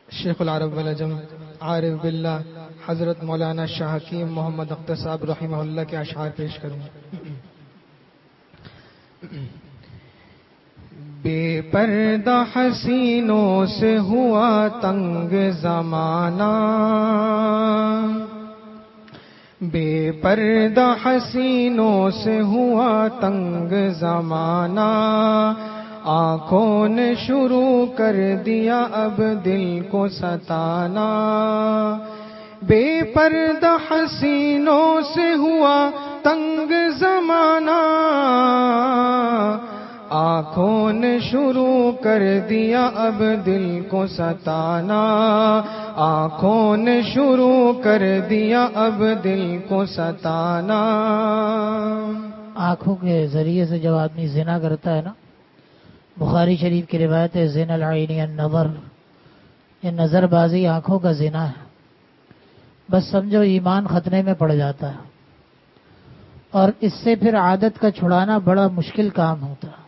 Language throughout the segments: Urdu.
شیخ العرب والعجم عارف باللہ حضرت مولانا شاہ حکیم محمد اختر صاحب رحمہ اللہ کے اشعار پیش کروں. بے پردہ حسینوں سے ہوا تنگ زمانہ، بے پردہ حسینوں سے ہوا تنگ زمانہ، آنکھوں نے شروع کر دیا اب دل کو ستانا. بے پردہ حسینوں سے ہوا تنگ زمانہ، آنکھوں نے شروع کر دیا اب دل کو ستانا، آنکھوں نے شروع کر دیا اب دل کو ستانا. آنکھوں کے ذریعے سے جب آدمی زنا کرتا ہے نا، بخاری شریف کی روایت ہے زنا العین النظر، یہ نظر بازی آنکھوں کا زنا ہے. بس سمجھو ایمان خطرے میں پڑ جاتا ہے، اور اس سے پھر عادت کا چھڑانا بڑا مشکل کام ہوتا ہے.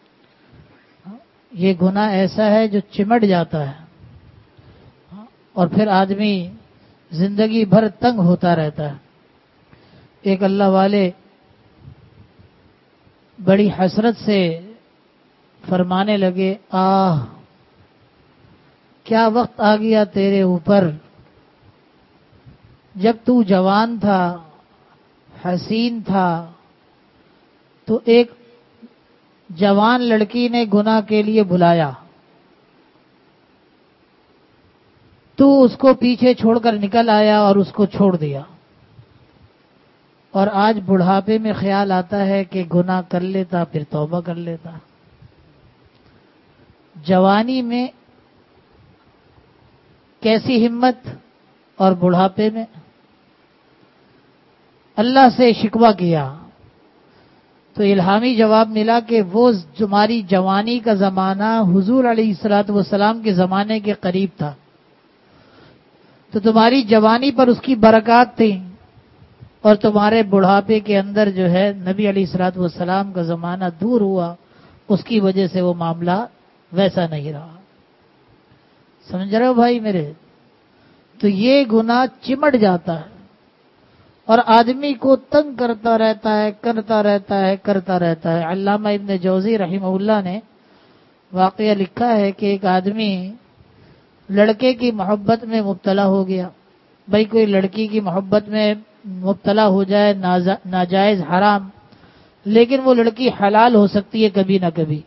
یہ گناہ ایسا ہے جو چمٹ جاتا ہے، اور پھر آدمی زندگی بھر تنگ ہوتا رہتا ہے. ایک اللہ والے بڑی حسرت سے فرمانے لگے، آہ کیا وقت آ گیا تیرے اوپر، جب تو جوان تھا حسین تھا تو ایک جوان لڑکی نے گناہ کے لیے بلایا، تو اس کو پیچھے چھوڑ کر نکل آیا اور اس کو چھوڑ دیا، اور آج بڑھاپے میں خیال آتا ہے کہ گناہ کر لیتا پھر توبہ کر لیتا. جوانی میں کیسی ہمت، اور بڑھاپے میں اللہ سے شکوہ کیا تو الہامی جواب ملا کہ وہ تمہاری جوانی کا زمانہ حضور علیہ الصلوۃ والسلام کے زمانے کے قریب تھا، تو تمہاری جوانی پر اس کی برکات تھی، اور تمہارے بڑھاپے کے اندر جو ہے نبی علیہ الصلوۃ والسلام کا زمانہ دور ہوا، اس کی وجہ سے وہ معاملہ ویسا نہیں رہا. سمجھ رہے ہو بھائی میرے؟ تو یہ گناہ چمٹ جاتا ہے اور آدمی کو تنگ کرتا رہتا ہے، کرتا رہتا ہے، کرتا رہتا ہے. علامہ ابن جوزی رحمہ اللہ نے واقعہ لکھا ہے کہ ایک آدمی لڑکے کی محبت میں مبتلا ہو گیا. بھائی کوئی لڑکی کی محبت میں مبتلا ہو جائے ناجائز حرام، لیکن وہ لڑکی حلال ہو سکتی ہے کبھی نہ کبھی،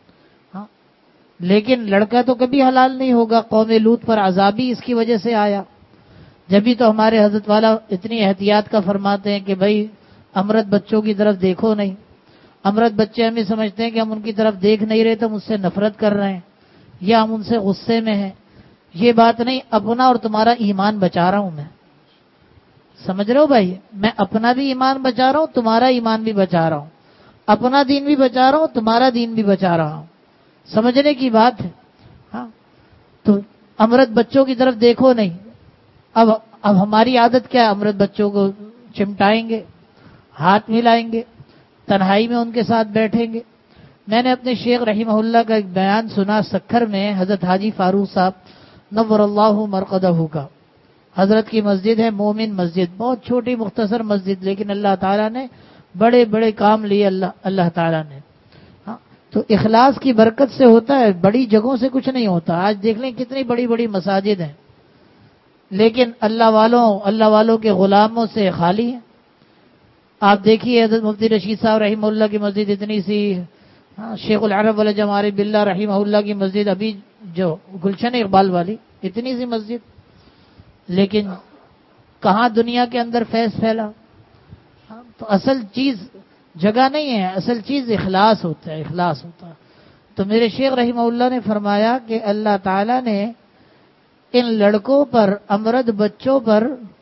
لیکن لڑکا تو کبھی حلال نہیں ہوگا. قوم لوط پر عذابی اس کی وجہ سے آیا. جبھی تو ہمارے حضرت والا اتنی احتیاط کا فرماتے ہیں کہ بھائی امرت بچوں کی طرف دیکھو نہیں. امرت بچے ہمیں سمجھتے ہیں کہ ہم ان کی طرف دیکھ نہیں رہے تو مجھ سے نفرت کر رہے ہیں یا ہم ان سے غصے میں ہیں. یہ بات نہیں، اپنا اور تمہارا ایمان بچا رہا ہوں میں. سمجھ رہے ہو بھائی؟ میں اپنا بھی ایمان بچا رہا ہوں، تمہارا ایمان بھی بچا رہا ہوں، اپنا دین بھی بچا رہا ہوں، تمہارا دین بھی بچا رہا ہوں. سمجھنے کی بات ہے. ہاں تو امرت بچوں کی طرف دیکھو نہیں. اب ہماری عادت کیا ہے؟ امرت بچوں کو چمٹائیں گے، ہاتھ ملائیں گے، تنہائی میں ان کے ساتھ بیٹھیں گے. میں نے اپنے شیخ رحمہ اللہ کا ایک بیان سنا سکھر میں، حضرت حاجی فاروق صاحب نور اللہ مرقدہ کا، حضرت کی مسجد ہے، مومن مسجد، بہت چھوٹی مختصر مسجد، لیکن اللہ تعالیٰ نے بڑے بڑے کام لیے. اللہ تعالیٰ نے تو اخلاص کی برکت سے ہوتا ہے، بڑی جگہوں سے کچھ نہیں ہوتا. آج دیکھ لیں کتنی بڑی بڑی مساجد ہیں، لیکن اللہ والوں کے غلاموں سے خالی ہیں. آپ دیکھیے حضرت مفتی رشید صاحب رحمہ اللہ کی مسجد اتنی سی، شیخ العرب والعجم عارف باللہ رحمہ اللہ کی مسجد ابھی جو گلشن اقبال والی، اتنی سی مسجد، لیکن کہاں دنیا کے اندر فیض پھیلا. تو اصل چیز جگہ نہیں ہے، اصل چیز اخلاص ہوتا ہے، اخلاص ہوتا ہے. تو میرے شیخ رحمہ اللہ نے فرمایا کہ اللہ تعالیٰ نے ان لڑکوں پر، امرد بچوں پر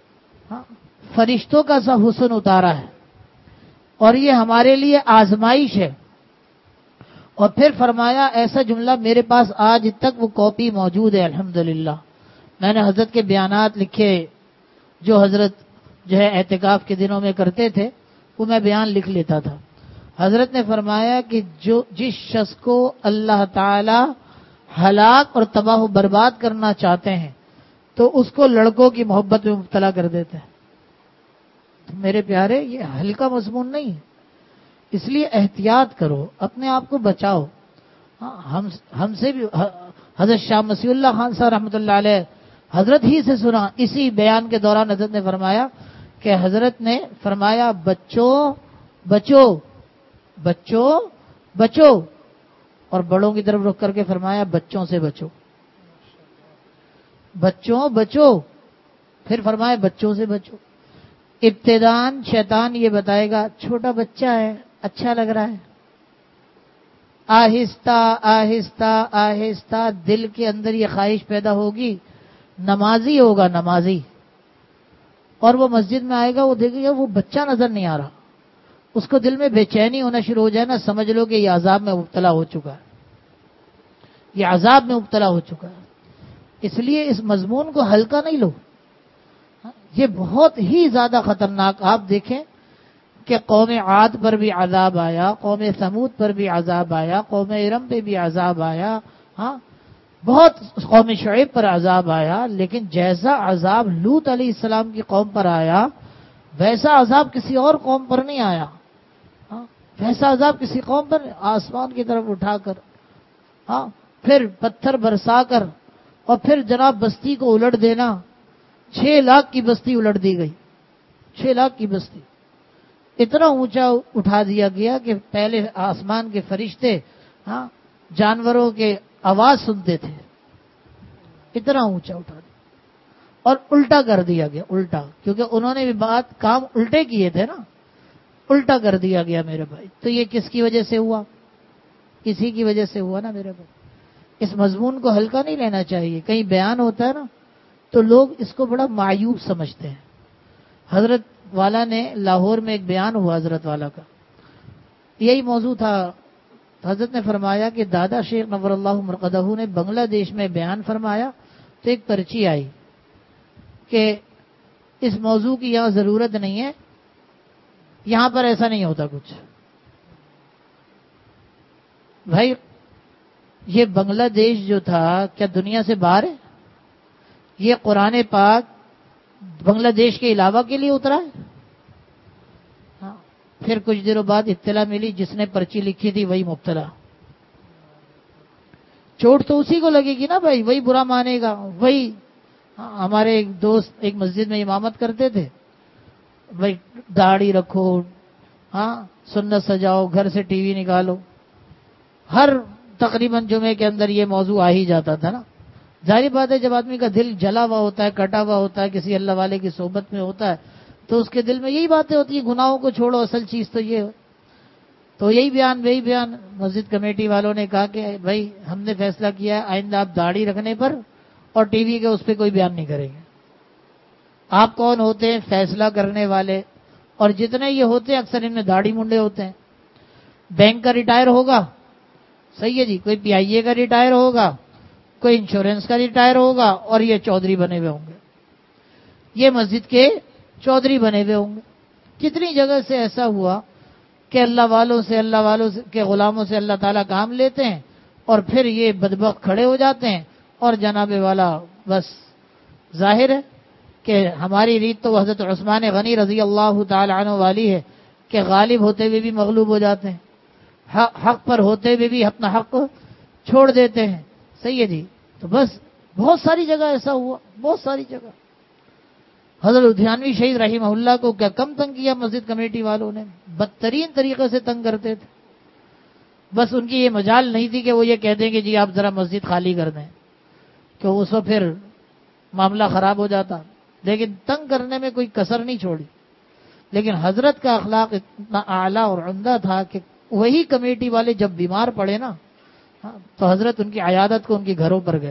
فرشتوں کا سا حسن اتارا ہے، اور یہ ہمارے لیے آزمائش ہے. اور پھر فرمایا ایسا جملہ میرے پاس آج تک وہ کاپی موجود ہے الحمدللہ. میں نے حضرت کے بیانات لکھے جو حضرت جو ہے اعتکاف کے دنوں میں کرتے تھے، وہ میں بیان لکھ لیتا تھا. حضرت نے فرمایا کہ جس شخص کو اللہ تعالی ہلاک اور تباہ و برباد کرنا چاہتے ہیں تو اس کو لڑکوں کی محبت میں مبتلا کر دیتے ہیں. تو میرے پیارے یہ ہلکا مضمون نہیں ہے، اس لیے احتیاط کرو، اپنے آپ کو بچاؤ. ہم سے بھی حضرت شاہ مسیح اللہ خان صاحب رحمۃ اللہ علیہ حضرت ہی سے سنا، اسی بیان کے دوران حضرت نے فرمایا کہ حضرت نے فرمایا بچوں بچو بچوں بچو، اور بڑوں کی طرف رخ کر کے فرمایا بچوں سے بچو، بچوں بچو، پھر فرمایا بچوں سے بچو. ابتدان شیطان یہ بتائے گا چھوٹا بچہ ہے اچھا لگ رہا ہے، آہستہ آہستہ آہستہ دل کے اندر یہ خواہش پیدا ہوگی نمازی ہوگا نمازی، اور وہ مسجد میں آئے گا، وہ دیکھے گا وہ بچہ نظر نہیں آ رہا، اس کو دل میں بے چینی ہونا شروع ہو جائے نا، سمجھ لو کہ یہ عذاب میں مبتلا ہو چکا ہے، یہ عذاب میں مبتلا ہو چکا ہے. اس لیے اس مضمون کو ہلکا نہیں لو، یہ بہت ہی زیادہ خطرناک. آپ دیکھیں کہ قوم عاد پر بھی عذاب آیا، قوم ثمود پر بھی عذاب آیا، قوم ارم پہ بھی عذاب آیا، بہت قوم شعیب پر عذاب آیا، لیکن جیسا عذاب لوط علیہ السلام کی قوم پر آیا ویسا عذاب کسی اور قوم پر نہیں آیا. ویسا عذاب کسی قوم پر آسمان کی طرف اٹھا کر، پھر پتھر برسا کر، اور پھر جناب بستی کو الٹ دینا. 6 لاکھ کی بستی الٹ دی گئی، 6 لاکھ کی بستی اتنا اونچا اٹھا دیا گیا کہ پہلے آسمان کے فرشتے جانوروں کے آواز سنتے تھے، اتنا اونچا اٹھا دیا اور الٹا کر دیا گیا. الٹا کیونکہ انہوں نے بھی کام الٹے کیے تھے نا، الٹا کر دیا گیا میرے بھائی. تو یہ کس کی وجہ سے ہوا؟ اسی کی وجہ سے ہوا نا میرے بھائی. اس مضمون کو ہلکا نہیں لینا چاہیے. کہیں بیان ہوتا ہے نا تو لوگ اس کو بڑا معیوب سمجھتے ہیں. حضرت والا نے لاہور میں ایک بیان ہوا حضرت والا کا، یہی موضوع تھا. حضرت نے فرمایا کہ دادا شیخ نور اللہ مرقدہ نے بنگلہ دیش میں بیان فرمایا تو ایک پرچی آئی کہ اس موضوع کی یہاں ضرورت نہیں ہے، یہاں پر ایسا نہیں ہوتا کچھ. بھائی یہ بنگلہ دیش جو تھا کیا دنیا سے باہر ہے؟ یہ قرآن پاک بنگلہ دیش کے علاوہ کے لیے اترا ہے؟ پھر کچھ دنوں بعد اطلاع ملی جس نے پرچی لکھی تھی وہی مبتلا. چوٹ تو اسی کو لگے گی نا بھائی، وہی برا مانے گا. وہی ہمارے ایک دوست ایک مسجد میں امامت کرتے تھے، بھائی داڑھی رکھو، سنت سجاؤ، گھر سے ٹی وی نکالو. ہر تقریباً جمعے کے اندر یہ موضوع آ ہی جاتا تھا نا. ظاہر بات ہے جب آدمی کا دل جلا ہوا ہوتا ہے، کٹا ہوا ہوتا ہے، کسی اللہ والے کی صحبت میں ہوتا ہے تو اس کے دل میں یہی باتیں ہوتی ہیں، گناہوں کو چھوڑو، اصل چیز تو یہ ہے. تو یہی بیان مسجد کمیٹی والوں نے کہا کہ بھائی ہم نے فیصلہ کیا ہے آئندہ آپ داڑھی رکھنے پر اور ٹی وی کے اس پہ کوئی بیان نہیں کریں گے. آپ کون ہوتے ہیں؟ فیصلہ کرنے والے. اور جتنے یہ ہوتے ہیں اکثر ان میں داڑھی منڈے ہوتے ہیں. بینک کا ریٹائر ہوگا، صحیح ہے جی، کوئی پی آئی اے کا ریٹائر ہوگا، کوئی انشورنس کا ریٹائر ہوگا، اور یہ چودھری بنے ہوئے ہوں گے، یہ مسجد کے چودھری بنے ہوئے ہوں گے. کتنی جگہ سے ایسا ہوا کہ اللہ والوں سے کے غلاموں سے اللہ تعالیٰ کام لیتے ہیں اور پھر یہ بدبخت کھڑے ہو جاتے ہیں. اور جناب والا بس ظاہر ہے کہ ہماری ریت تو حضرت عثمان غنی رضی اللہ تعالی عنہ والی ہے کہ غالب ہوتے ہوئے بھی مغلوب ہو جاتے ہیں، حق پر ہوتے ہوئے بھی اپنا حق چھوڑ دیتے ہیں. صحیح ہے جی. تو بس بہت ساری جگہ ایسا ہوا، بہت ساری جگہ. حضرت لدھیانوی شہید رحمہ اللہ کو کیا کم تنگ کیا مسجد کمیٹی والوں نے؟ بدترین طریقے سے تنگ کرتے تھے. بس ان کی یہ مجال نہیں تھی کہ وہ یہ کہہ دیں کہ جی آپ ذرا مسجد خالی کر دیں، کہ اس وقت پھر معاملہ خراب ہو جاتا. لیکن تنگ کرنے میں کوئی کسر نہیں چھوڑی. لیکن حضرت کا اخلاق اتنا اعلیٰ اور عمدہ تھا کہ وہی کمیٹی والے جب بیمار پڑے نا تو حضرت ان کی عیادت کو ان کے گھروں پر گئے،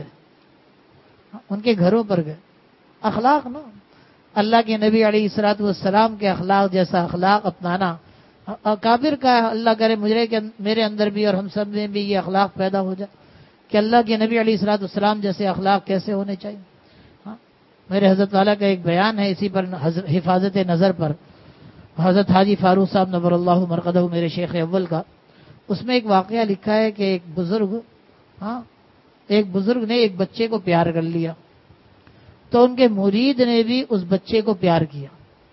ان کے گھروں پر گئے. اخلاق نا، اللہ کے نبی علیہ الصلوۃ والسلام کے اخلاق جیسا اخلاق اپنانا اکابر کا. اللہ کرے میرے اندر بھی اور ہم سب میں بھی یہ اخلاق پیدا ہو جائے کہ اللہ کے نبی علیہ الصلوۃ والسلام جیسے اخلاق کیسے ہونے چاہیے. میرے حضرت والا کا ایک بیان ہے اسی پر، حفاظت نظر پر. حضرت حاجی فاروق صاحب نور اللہ مرقدہ میرے شیخ اول کا، اس میں ایک واقعہ لکھا ہے کہ ایک بزرگ ایک بزرگ نے ایک بچے کو پیار کر لیا تو ان کے مرید نے بھی اس بچے کو پیار کیا.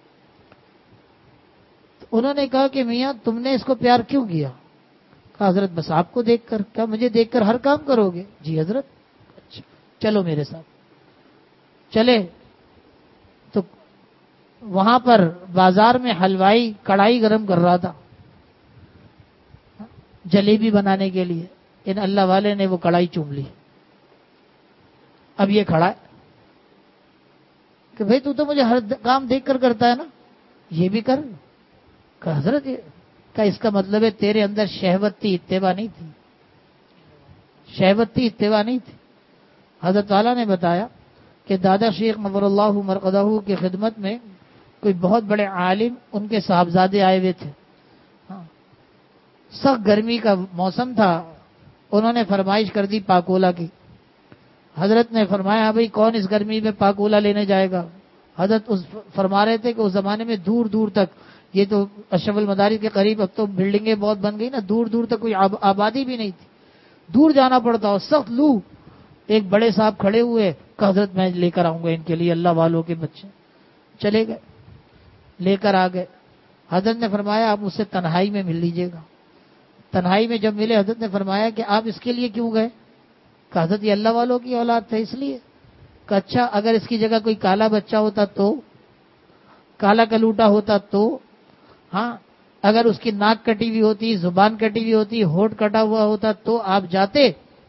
تو انہوں نے کہا کہ میاں تم نے اس کو پیار کیوں کیا؟ کہا حضرت بس آپ کو دیکھ کر. کیا مجھے دیکھ کر ہر کام کرو گے؟ جی حضرت. اچھا چلو میرے ساتھ. چلے تو وہاں پر بازار میں حلوائی کڑھائی گرم کر رہا تھا جلیبی بنانے کے لیے. ان اللہ والے نے وہ کڑھائی چوم لی. اب یہ کھڑا ہے کہ بھئی تو مجھے ہر کام دیکھ کر کرتا ہے نا، یہ بھی کر. کہ حضرت کا اس کا مطلب ہے تیرے اندر شہوت تھی، اتباع نہیں تھی. شہوت تھی، اتباع نہیں تھی. حضرت والا نے بتایا کہ دادا شیخ نور اللہ مرقدہ کی خدمت میں کوئی بہت بڑے عالم ان کے صاحبزادے آئے ہوئے تھے. سخت گرمی کا موسم تھا. انہوں نے فرمائش کر دی پاکولا کی. حضرت نے فرمایا بھئی کون اس گرمی میں پاکولا لینے جائے گا؟ حضرت فرما رہے تھے کہ اس زمانے میں دور دور تک، یہ تو اشرف المدارس کے قریب اب تو بلڈنگیں بہت بن گئی نا، دور دور تک کوئی آبادی بھی نہیں تھی، دور جانا پڑتا. اور سخت لو. ایک بڑے صاحب کھڑے ہوئے کہ حضرت میں لے کر آؤں گا ان کے لیے، اللہ والوں کے بچے. چلے گئے، لے کر آ گئے. حضرت نے فرمایا آپ مجھ سے تنہائی میں مل لیجئے گا. تنہائی میں جب ملے حضرت نے فرمایا کہ آپ اس کے لیے کیوں گئے؟ کہ حضرت یہ اللہ والوں کی اولاد تھے اس لیے. کہ اچھا اگر اس کی جگہ کوئی کالا بچہ ہوتا تو، کالا کلوٹا ہوتا تو، ہاں اگر اس کی ناک کٹی ہوئی ہوتی، زبان کٹی ہوئی ہوتی، ہونٹ کٹا ہوا ہوتا تو آپ جاتے؟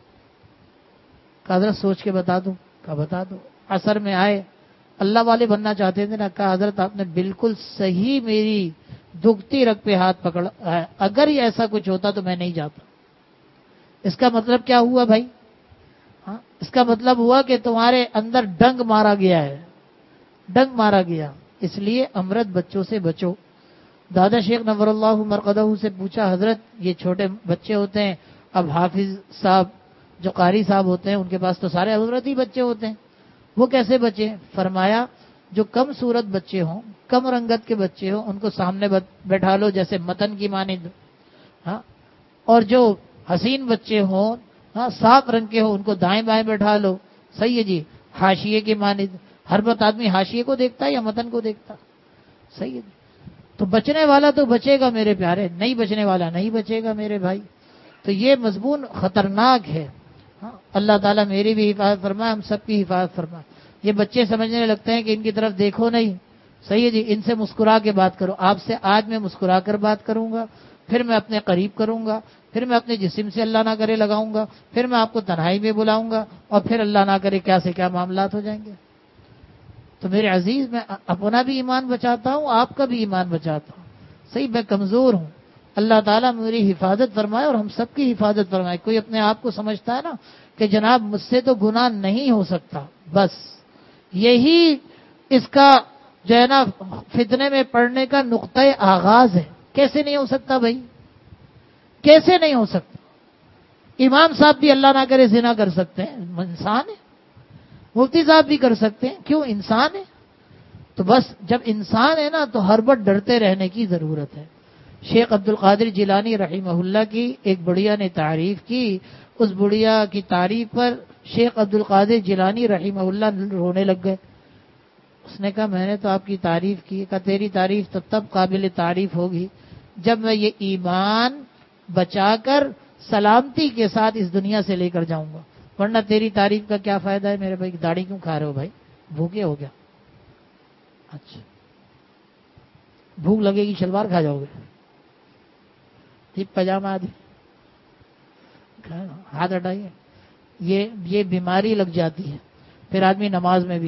کہ حضرت سوچ کے بتا دوں. کہ بتا دو. عصر میں آئے، اللہ والے بننا چاہتے تھے نا. کہا حضرت آپ نے بالکل صحیح میری دکھتی رگ پہ ہاتھ پکڑا ہے، اگر یہ ایسا کچھ ہوتا تو میں نہیں جاتا. اس کا مطلب کیا ہوا بھائی؟ ہاں اس کا مطلب ہوا کہ تمہارے اندر ڈنگ مارا گیا ہے، ڈنگ مارا گیا. اس لیے امرت بچوں سے بچو. دادا شیخ نور اللہ مرقدہ سے پوچھا حضرت یہ چھوٹے بچے ہوتے ہیں، اب حافظ صاحب جو قاری صاحب ہوتے ہیں ان کے پاس تو سارے امرتی بچے ہوتے ہیں، وہ کیسے بچے؟ فرمایا جو کم صورت بچے ہوں، کم رنگت کے بچے ہوں ان کو سامنے بیٹھا لو جیسے متن کی مانند. ہاں اور جو حسین بچے ہوں، ہاں صاف رنگ کے ہوں، ان کو دائیں بائیں بیٹھا لو. صحیح ہے جی. حاشیے کی مانند. ہر وقت آدمی حاشیے کو دیکھتا ہے یا متن کو دیکھتا؟ صحیح ہے جی. تو بچنے والا تو بچے گا میرے پیارے، نہیں بچنے والا نہیں بچے گا میرے بھائی. تو یہ مضمون خطرناک ہے. ہاں اللہ تعالیٰ میری بھی حفاظت فرمائے، ہم سب کی حفاظت فرمائے. یہ بچے سمجھنے لگتے ہیں کہ ان کی طرف دیکھو نہیں. صحیح ہے جی. ان سے مسکرا کے بات کرو. آپ سے آج میں مسکرا کر بات کروں گا، پھر میں اپنے قریب کروں گا، پھر میں اپنے جسم سے اللہ نہ کرے لگاؤں گا، پھر میں آپ کو تنہائی میں بلاؤں گا، اور پھر اللہ نہ کرے کیا سے کیا معاملات ہو جائیں گے. تو میرے عزیز میں اپنا بھی ایمان بچاتا ہوں، آپ کا بھی ایمان بچاتا ہوں. صحیح میں کمزور ہوں، اللہ تعالیٰ میری حفاظت فرمائے اور ہم سب کی حفاظت فرمائے. کوئی اپنے آپ کو سمجھتا ہے نا کہ جناب مجھ سے تو گناہ نہیں ہو سکتا، بس یہی اس کا جو ہے نا فتنے میں پڑنے کا نقطۂ آغاز ہے. کیسے نہیں ہو سکتا بھائی؟ کیسے نہیں ہو سکتا؟ امام صاحب بھی اللہ نہ کرے زنا کر سکتے ہیں، انسان ہے. مفتی صاحب بھی کر سکتے ہیں، کیوں؟ انسان ہے. تو بس جب انسان ہے نا تو ہر وقت ڈرتے رہنے کی ضرورت ہے. شیخ عبد القادر جیلانی رحمہ اللہ کی ایک بڑھیا نے تعریف کی. اس بڑھیا کی تعریف پر شیخ عبد القادر جیلانی رحمہ اللہ رونے لگ گئے. اس نے کہا میں نے تو آپ کی تعریف کی. کہا تیری تعریف تو تب قابل تعریف ہوگی جب میں یہ ایمان بچا کر سلامتی کے ساتھ اس دنیا سے لے کر جاؤں گا، ورنہ تیری تعریف کا کیا فائدہ ہے میرے بھائی؟ داڑھی کیوں کھا رہے ہو بھائی؟ بھوکے ہو گیا؟ اچھا بھوک لگے گی شلوار کھا جاؤ گے؟ ٹھیک پاجامہ آدھی ہاتھ ہٹائیے. یہ بیماری لگ جاتی ہے پھر آدمی نماز میں بھی.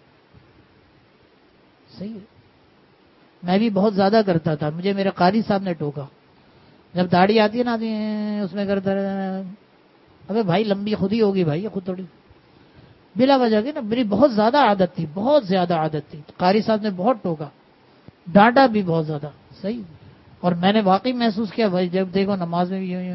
صحیح ہے. میں بھی بہت زیادہ کرتا تھا، مجھے میرے قاری صاحب نے ٹوکا. جب داڑھی آتی ہے نا آدمی اس میں کرتا رہتا، ابے بھائی لمبی خود ہی ہوگی بھائی، خود تھوڑی بلا وجہ کی نا. میری بہت زیادہ عادت تھی، بہت زیادہ عادت تھی. قاری صاحب نے بہت ٹوکا، ڈانٹا بھی بہت زیادہ. صحیح. اور میں نے واقعی محسوس کیا بھائی جب دیکھو نماز میں بھی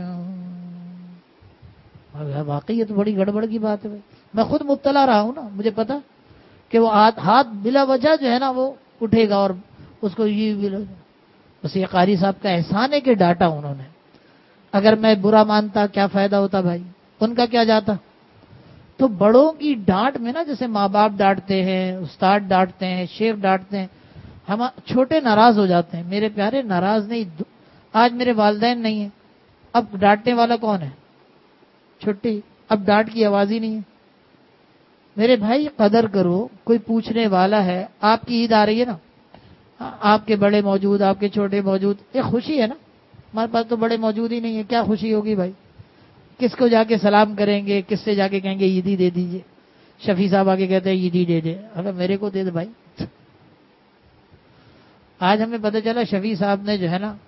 واقعی یہ تو بڑی گڑبڑ کی بات ہے بھائی. میں خود مبتلا رہا ہوں نا، مجھے پتا کہ وہ ہاتھ بلا وجہ جو ہے نا وہ اٹھے گا اور اس کو یہ بس. یہ قاری صاحب کا احسان ہے کہ ڈانٹا انہوں نے. اگر میں برا مانتا کیا فائدہ ہوتا بھائی؟ ان کا کیا جاتا؟ تو بڑوں کی ڈانٹ میں نا، جیسے ماں باپ ڈانٹتے ہیں، استاد ڈانٹتے ہیں، شیخ ڈانٹتے ہیں، ہم چھوٹے ناراض ہو جاتے ہیں. میرے پیارے ناراض نہیں، آج میرے والدین نہیں ہیں، اب ڈانٹنے والا کون ہے؟ چھٹی، اب ڈانٹ کی آواز ہی نہیں ہے. میرے بھائی قدر کرو، کوئی پوچھنے والا ہے. آپ کی عید آ رہی ہے نا، آپ کے بڑے موجود، آپ کے چھوٹے موجود، یہ خوشی ہے نا. ہمارے پاس تو بڑے موجود ہی نہیں ہے، کیا خوشی ہوگی بھائی؟ کس کو جا کے سلام کریں گے؟ کس سے جا کے کہیں گے عیدی دے دیجئے؟ شفیع صاحب آگے کہتے ہیں عیدی دے دے، اگر میرے کو دے دے بھائی. آج ہمیں پتہ چلا شفیع صاحب نے جو ہے نا،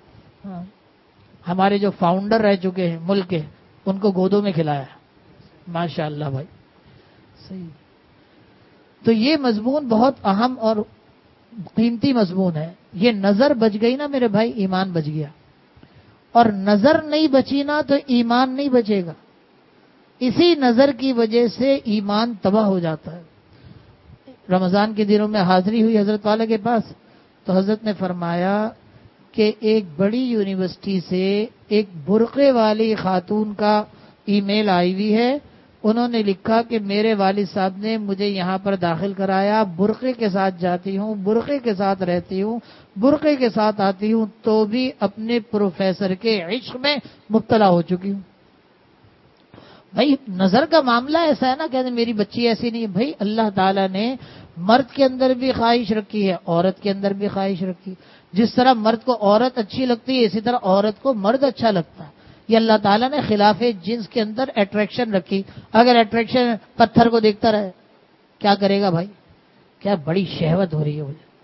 ہمارے جو فاؤنڈر رہ چکے ہیں ملک کے، ان کو گودوں میں کھلایا. ماشاء اللہ بھائی، صحیح. تو یہ مضمون بہت اہم اور قیمتی مضمون ہے. یہ نظر بچ گئی نا میرے بھائی، ایمان بچ گیا. اور نظر نہیں بچی نا تو ایمان نہیں بچے گا. اسی نظر کی وجہ سے ایمان تباہ ہو جاتا ہے. رمضان کے دنوں میں حاضری ہوئی حضرت والا کے پاس، تو حضرت نے فرمایا کہ ایک بڑی یونیورسٹی سے ایک برقعے والی خاتون کا ای میل آئی ہوئی ہے. انہوں نے لکھا کہ میرے والد صاحب نے مجھے یہاں پر داخل کرایا، برقعے کے ساتھ جاتی ہوں، برقعے کے ساتھ رہتی ہوں، برقعے کے ساتھ آتی ہوں، تو بھی اپنے پروفیسر کے عشق میں مبتلا ہو چکی ہوں. بھائی نظر کا معاملہ ایسا ہے نا، کہتے میری بچی ایسی نہیں ہے. بھائی اللہ تعالیٰ نے مرد کے اندر بھی خواہش رکھی ہے، عورت کے اندر بھی خواہش رکھی. جس طرح مرد کو عورت اچھی لگتی ہے، اسی طرح عورت کو مرد اچھا لگتا ہے. یہ اللہ تعالیٰ نے خلاف جنس کے اندر اٹریکشن رکھی. اگر اٹریکشن پتھر کو دیکھتا رہے کیا کرے گا بھائی؟ کیا بڑی شہوت ہو رہی ہے مجھے،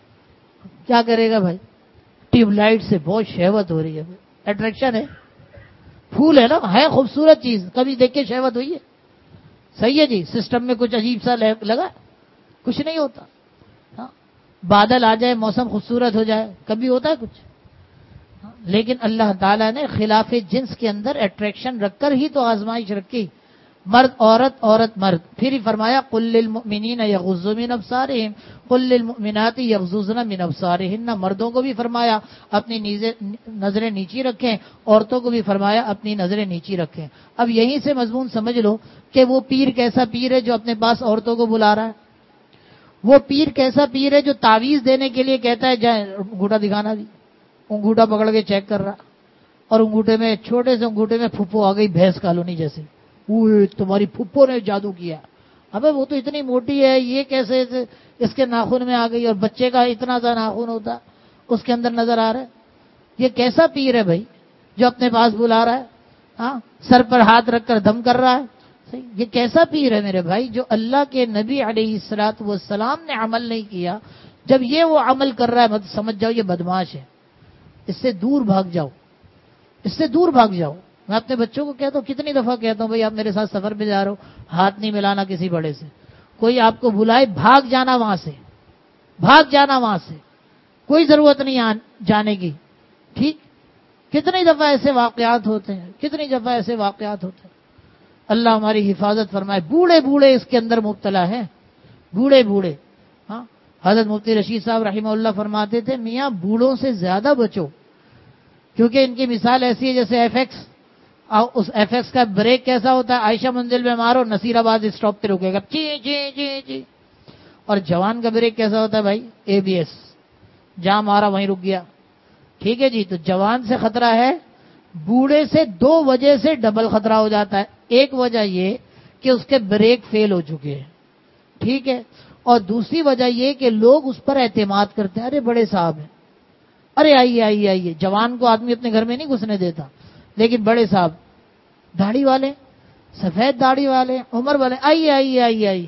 کیا کرے گا بھائی؟ ٹیوب لائٹ سے بہت شہوت ہو رہی ہے. اٹریکشن ہے، پھول ہے نا، ہے خوبصورت چیز، کبھی دیکھ کے شہوت ہوئی ہے؟ صحیح ہے جی. سسٹم میں کچھ عجیب سا لگا؟ کچھ نہیں ہوتا. ہاں بادل آ جائے، موسم خوبصورت ہو جائے، کبھی ہوتا ہے کچھ؟ لیکن اللہ تعالیٰ نے خلاف جنس کے اندر اٹریکشن رکھ کر ہی تو آزمائش رکھی. مرد عورت، عورت مرد. پھر ہی فرمایا قل للمؤمنین یغضوا من ابصارہم قل للمؤمنات یغضضن من ابصارہن. مردوں کو بھی فرمایا اپنی نظریں نیچی رکھیں، عورتوں کو بھی فرمایا اپنی نظریں نیچی رکھیں. اب یہیں سے مضمون سمجھ لو کہ وہ پیر کیسا پیر ہے جو اپنے پاس عورتوں کو بلا رہا ہے. وہ پیر کیسا پیر ہے جو تعویذ دینے کے لیے کہتا ہے جائے انگوٹھا دکھانا بھی، انگوٹھا پکڑ کے چیک کر رہا، اور انگوٹھے میں، چھوٹے سے انگوٹھے میں پھپھو آ گئی بھینس کالونی جیسے. تمہاری پھپھو نے جادو کیا. ابے وہ تو اتنی موٹی ہے، یہ کیسے اس کے ناخن میں آ گئی؟ اور بچے کا اتنا سا ناخن ہوتا اس کے اندر نظر آ رہا ہے. یہ کیسا پیر ہے بھائی جو اپنے پاس بلا رہا ہے؟ ہاں سر پر ہاتھ رکھ کر دم کر رہا ہے. یہ کیسا پیر ہے میرے بھائی جو اللہ کے نبی علیہ الصلوۃ والسلام نے عمل نہیں کیا؟ جب یہ وہ عمل کر رہا ہے سمجھ جاؤ یہ بدماش ہے. اس سے دور بھاگ جاؤ، اس سے دور بھاگ جاؤ. میں اپنے بچوں کو کہتا ہوں، کتنی دفعہ کہتا ہوں بھائی آپ میرے ساتھ سفر پہ جا رہے ہو، ہاتھ نہیں ملانا کسی بڑے سے. کوئی آپ کو بلائے بھاگ جانا وہاں سے، بھاگ جانا وہاں سے، کوئی ضرورت نہیں جانے کی. ٹھیک؟ کتنی دفعہ ایسے واقعات ہوتے ہیں، کتنی دفعہ ایسے واقعات ہوتے ہیں. اللہ ہماری حفاظت فرمائے. بوڑھے بوڑھے اس کے اندر مبتلا ہیں، بوڑھے بوڑھے. ہاں حضرت مفتی رشید صاحب رحمہ اللہ فرماتے تھے میاں بوڑھوں سے زیادہ بچو، کیونکہ ان کی مثال ایسی ہے جیسے ایف ایکس. اس ایف ایکس کا بریک کیسا ہوتا ہے؟ عائشہ منزل میں مارو، نصیر آباد اسٹاپ پہ رکے گا، چی چی چی چی. اور جوان کا بریک کیسا ہوتا ہے بھائی؟ اے بی ایس، جہاں مارا وہیں رک گیا. ٹھیک ہے جی. تو جوان سے خطرہ ہے، بوڑھے سے دو وجہ سے ڈبل خطرہ ہو جاتا ہے. ایک وجہ یہ کہ اس کے بریک فیل ہو چکے ہیں، ٹھیک ہے، اور دوسری وجہ یہ کہ لوگ اس پر اعتماد کرتے ہیں. ارے بڑے صاحب ہیں، ارے آئیے آئیے آئیے. جوان کو آدمی اپنے گھر میں نہیں گھسنے دیتا، لیکن بڑے صاحب، داڑھی والے، سفید داڑھی والے، عمر والے، آئیے آئیے آئیے آئیے.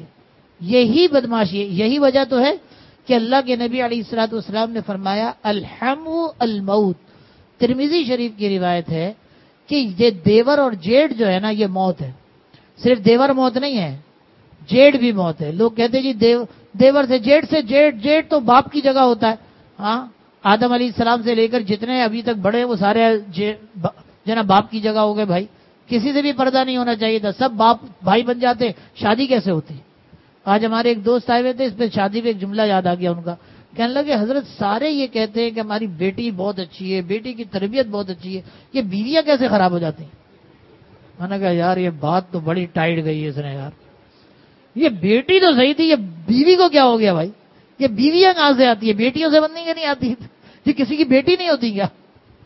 یہی بدماشی ہے. یہی وجہ تو ہے کہ اللہ کے نبی علیہ الصلوۃ والسلام نے فرمایا الحمو الموت. ترمذی شریف کی روایت ہے کہ یہ دیور اور جیڑ جو ہے نا یہ موت ہے. صرف دیور موت نہیں ہے، جیڑ بھی موت ہے. لوگ کہتے ہیں جی دیور سے جیڑ تو باپ کی جگہ ہوتا ہے. ہاں آدم علیہ السلام سے لے کر جتنے ابھی تک بڑے وہ سارے جو نا باپ کی جگہ ہو گئے. بھائی کسی سے بھی پردہ نہیں ہونا چاہیے تھا، سب باپ بھائی بن جاتے، شادی کیسے ہوتی؟ آج ہمارے ایک دوست آئے ہوئے تھے، اس پہ شادی پہ ایک جملہ یاد آ گیا ان کا. کہنے لگے حضرت سارے یہ کہتے ہیں کہ ہماری بیٹی بہت اچھی ہے، بیٹی کی تربیت بہت اچھی ہے، یہ بیویاں کیسے خراب ہو جاتی ہیں؟ میں نے کہا یار یہ بات تو بڑی ٹائٹ گئی ہے اس نے یار. یہ بیٹی تو صحیح تھی، یہ بیوی کو کیا ہو گیا بھائی؟ یہ بیویاں کہاں سے آتی ہے؟ بیٹیوں سے بننے کی نہیں آتی، یہ کسی کی بیٹی نہیں ہوتی کیا؟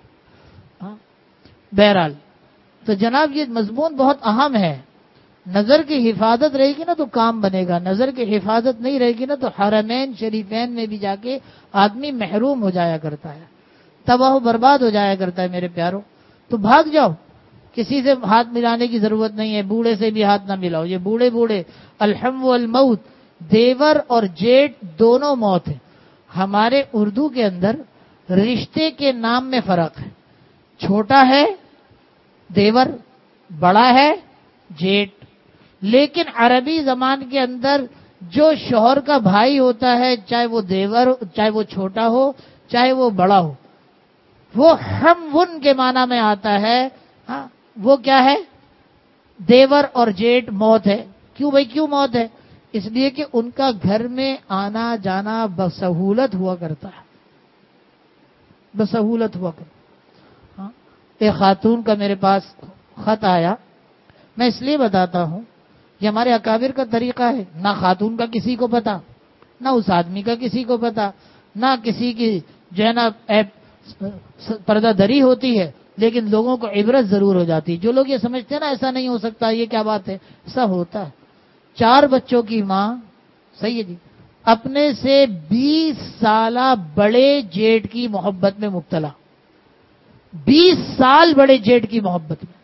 بہرحال تو جناب یہ مضمون بہت اہم ہے. نظر کی حفاظت رہے گی نا تو کام بنے گا، نظر کی حفاظت نہیں رہے گی نا تو حرمین شریفین میں بھی جا کے آدمی محروم ہو جایا کرتا ہے، تباہ و برباد ہو جایا کرتا ہے میرے پیاروں. تو بھاگ جاؤ، کسی سے ہاتھ ملانے کی ضرورت نہیں ہے، بوڑھے سے بھی ہاتھ نہ ملاؤ. یہ بوڑھے بوڑھے الحم والموت، دیور اور جیٹ دونوں موت ہیں. ہمارے اردو کے اندر رشتے کے نام میں فرق ہے، چھوٹا ہے دیور، بڑا ہے جیٹ. لیکن عربی زبان کے اندر جو شوہر کا بھائی ہوتا ہے، چاہے وہ دیور، چاہے وہ چھوٹا ہو، چاہے وہ بڑا ہو، وہ ہم ون کے معنی میں آتا ہے. ہاں وہ کیا ہے؟ دیور اور جیٹ موت ہے. کیوں بھائی کیوں موت ہے؟ اس لیے کہ ان کا گھر میں آنا جانا بسہولت ہوا کرتا ہے، بسہولت ہوا کرتا. ہاں ایک خاتون کا میرے پاس خط آیا، میں اس لیے بتاتا ہوں یہ ہمارے اکابر کا طریقہ ہے. نہ خاتون کا کسی کو پتا، نہ اس آدمی کا کسی کو پتا، نہ کسی کی جو ہے نا پردہ دری ہوتی ہے، لیکن لوگوں کو عبرت ضرور ہو جاتی ہے. جو لوگ یہ سمجھتے ہیں نا ایسا نہیں ہو سکتا، یہ کیا بات ہے، ایسا ہوتا ہے. 4 بچوں کی ماں، صحیح ہے جی، اپنے سے 20 سالہ بڑے جیٹ کی محبت میں مبتلا، 20 سال بڑے جیٹ کی محبت میں.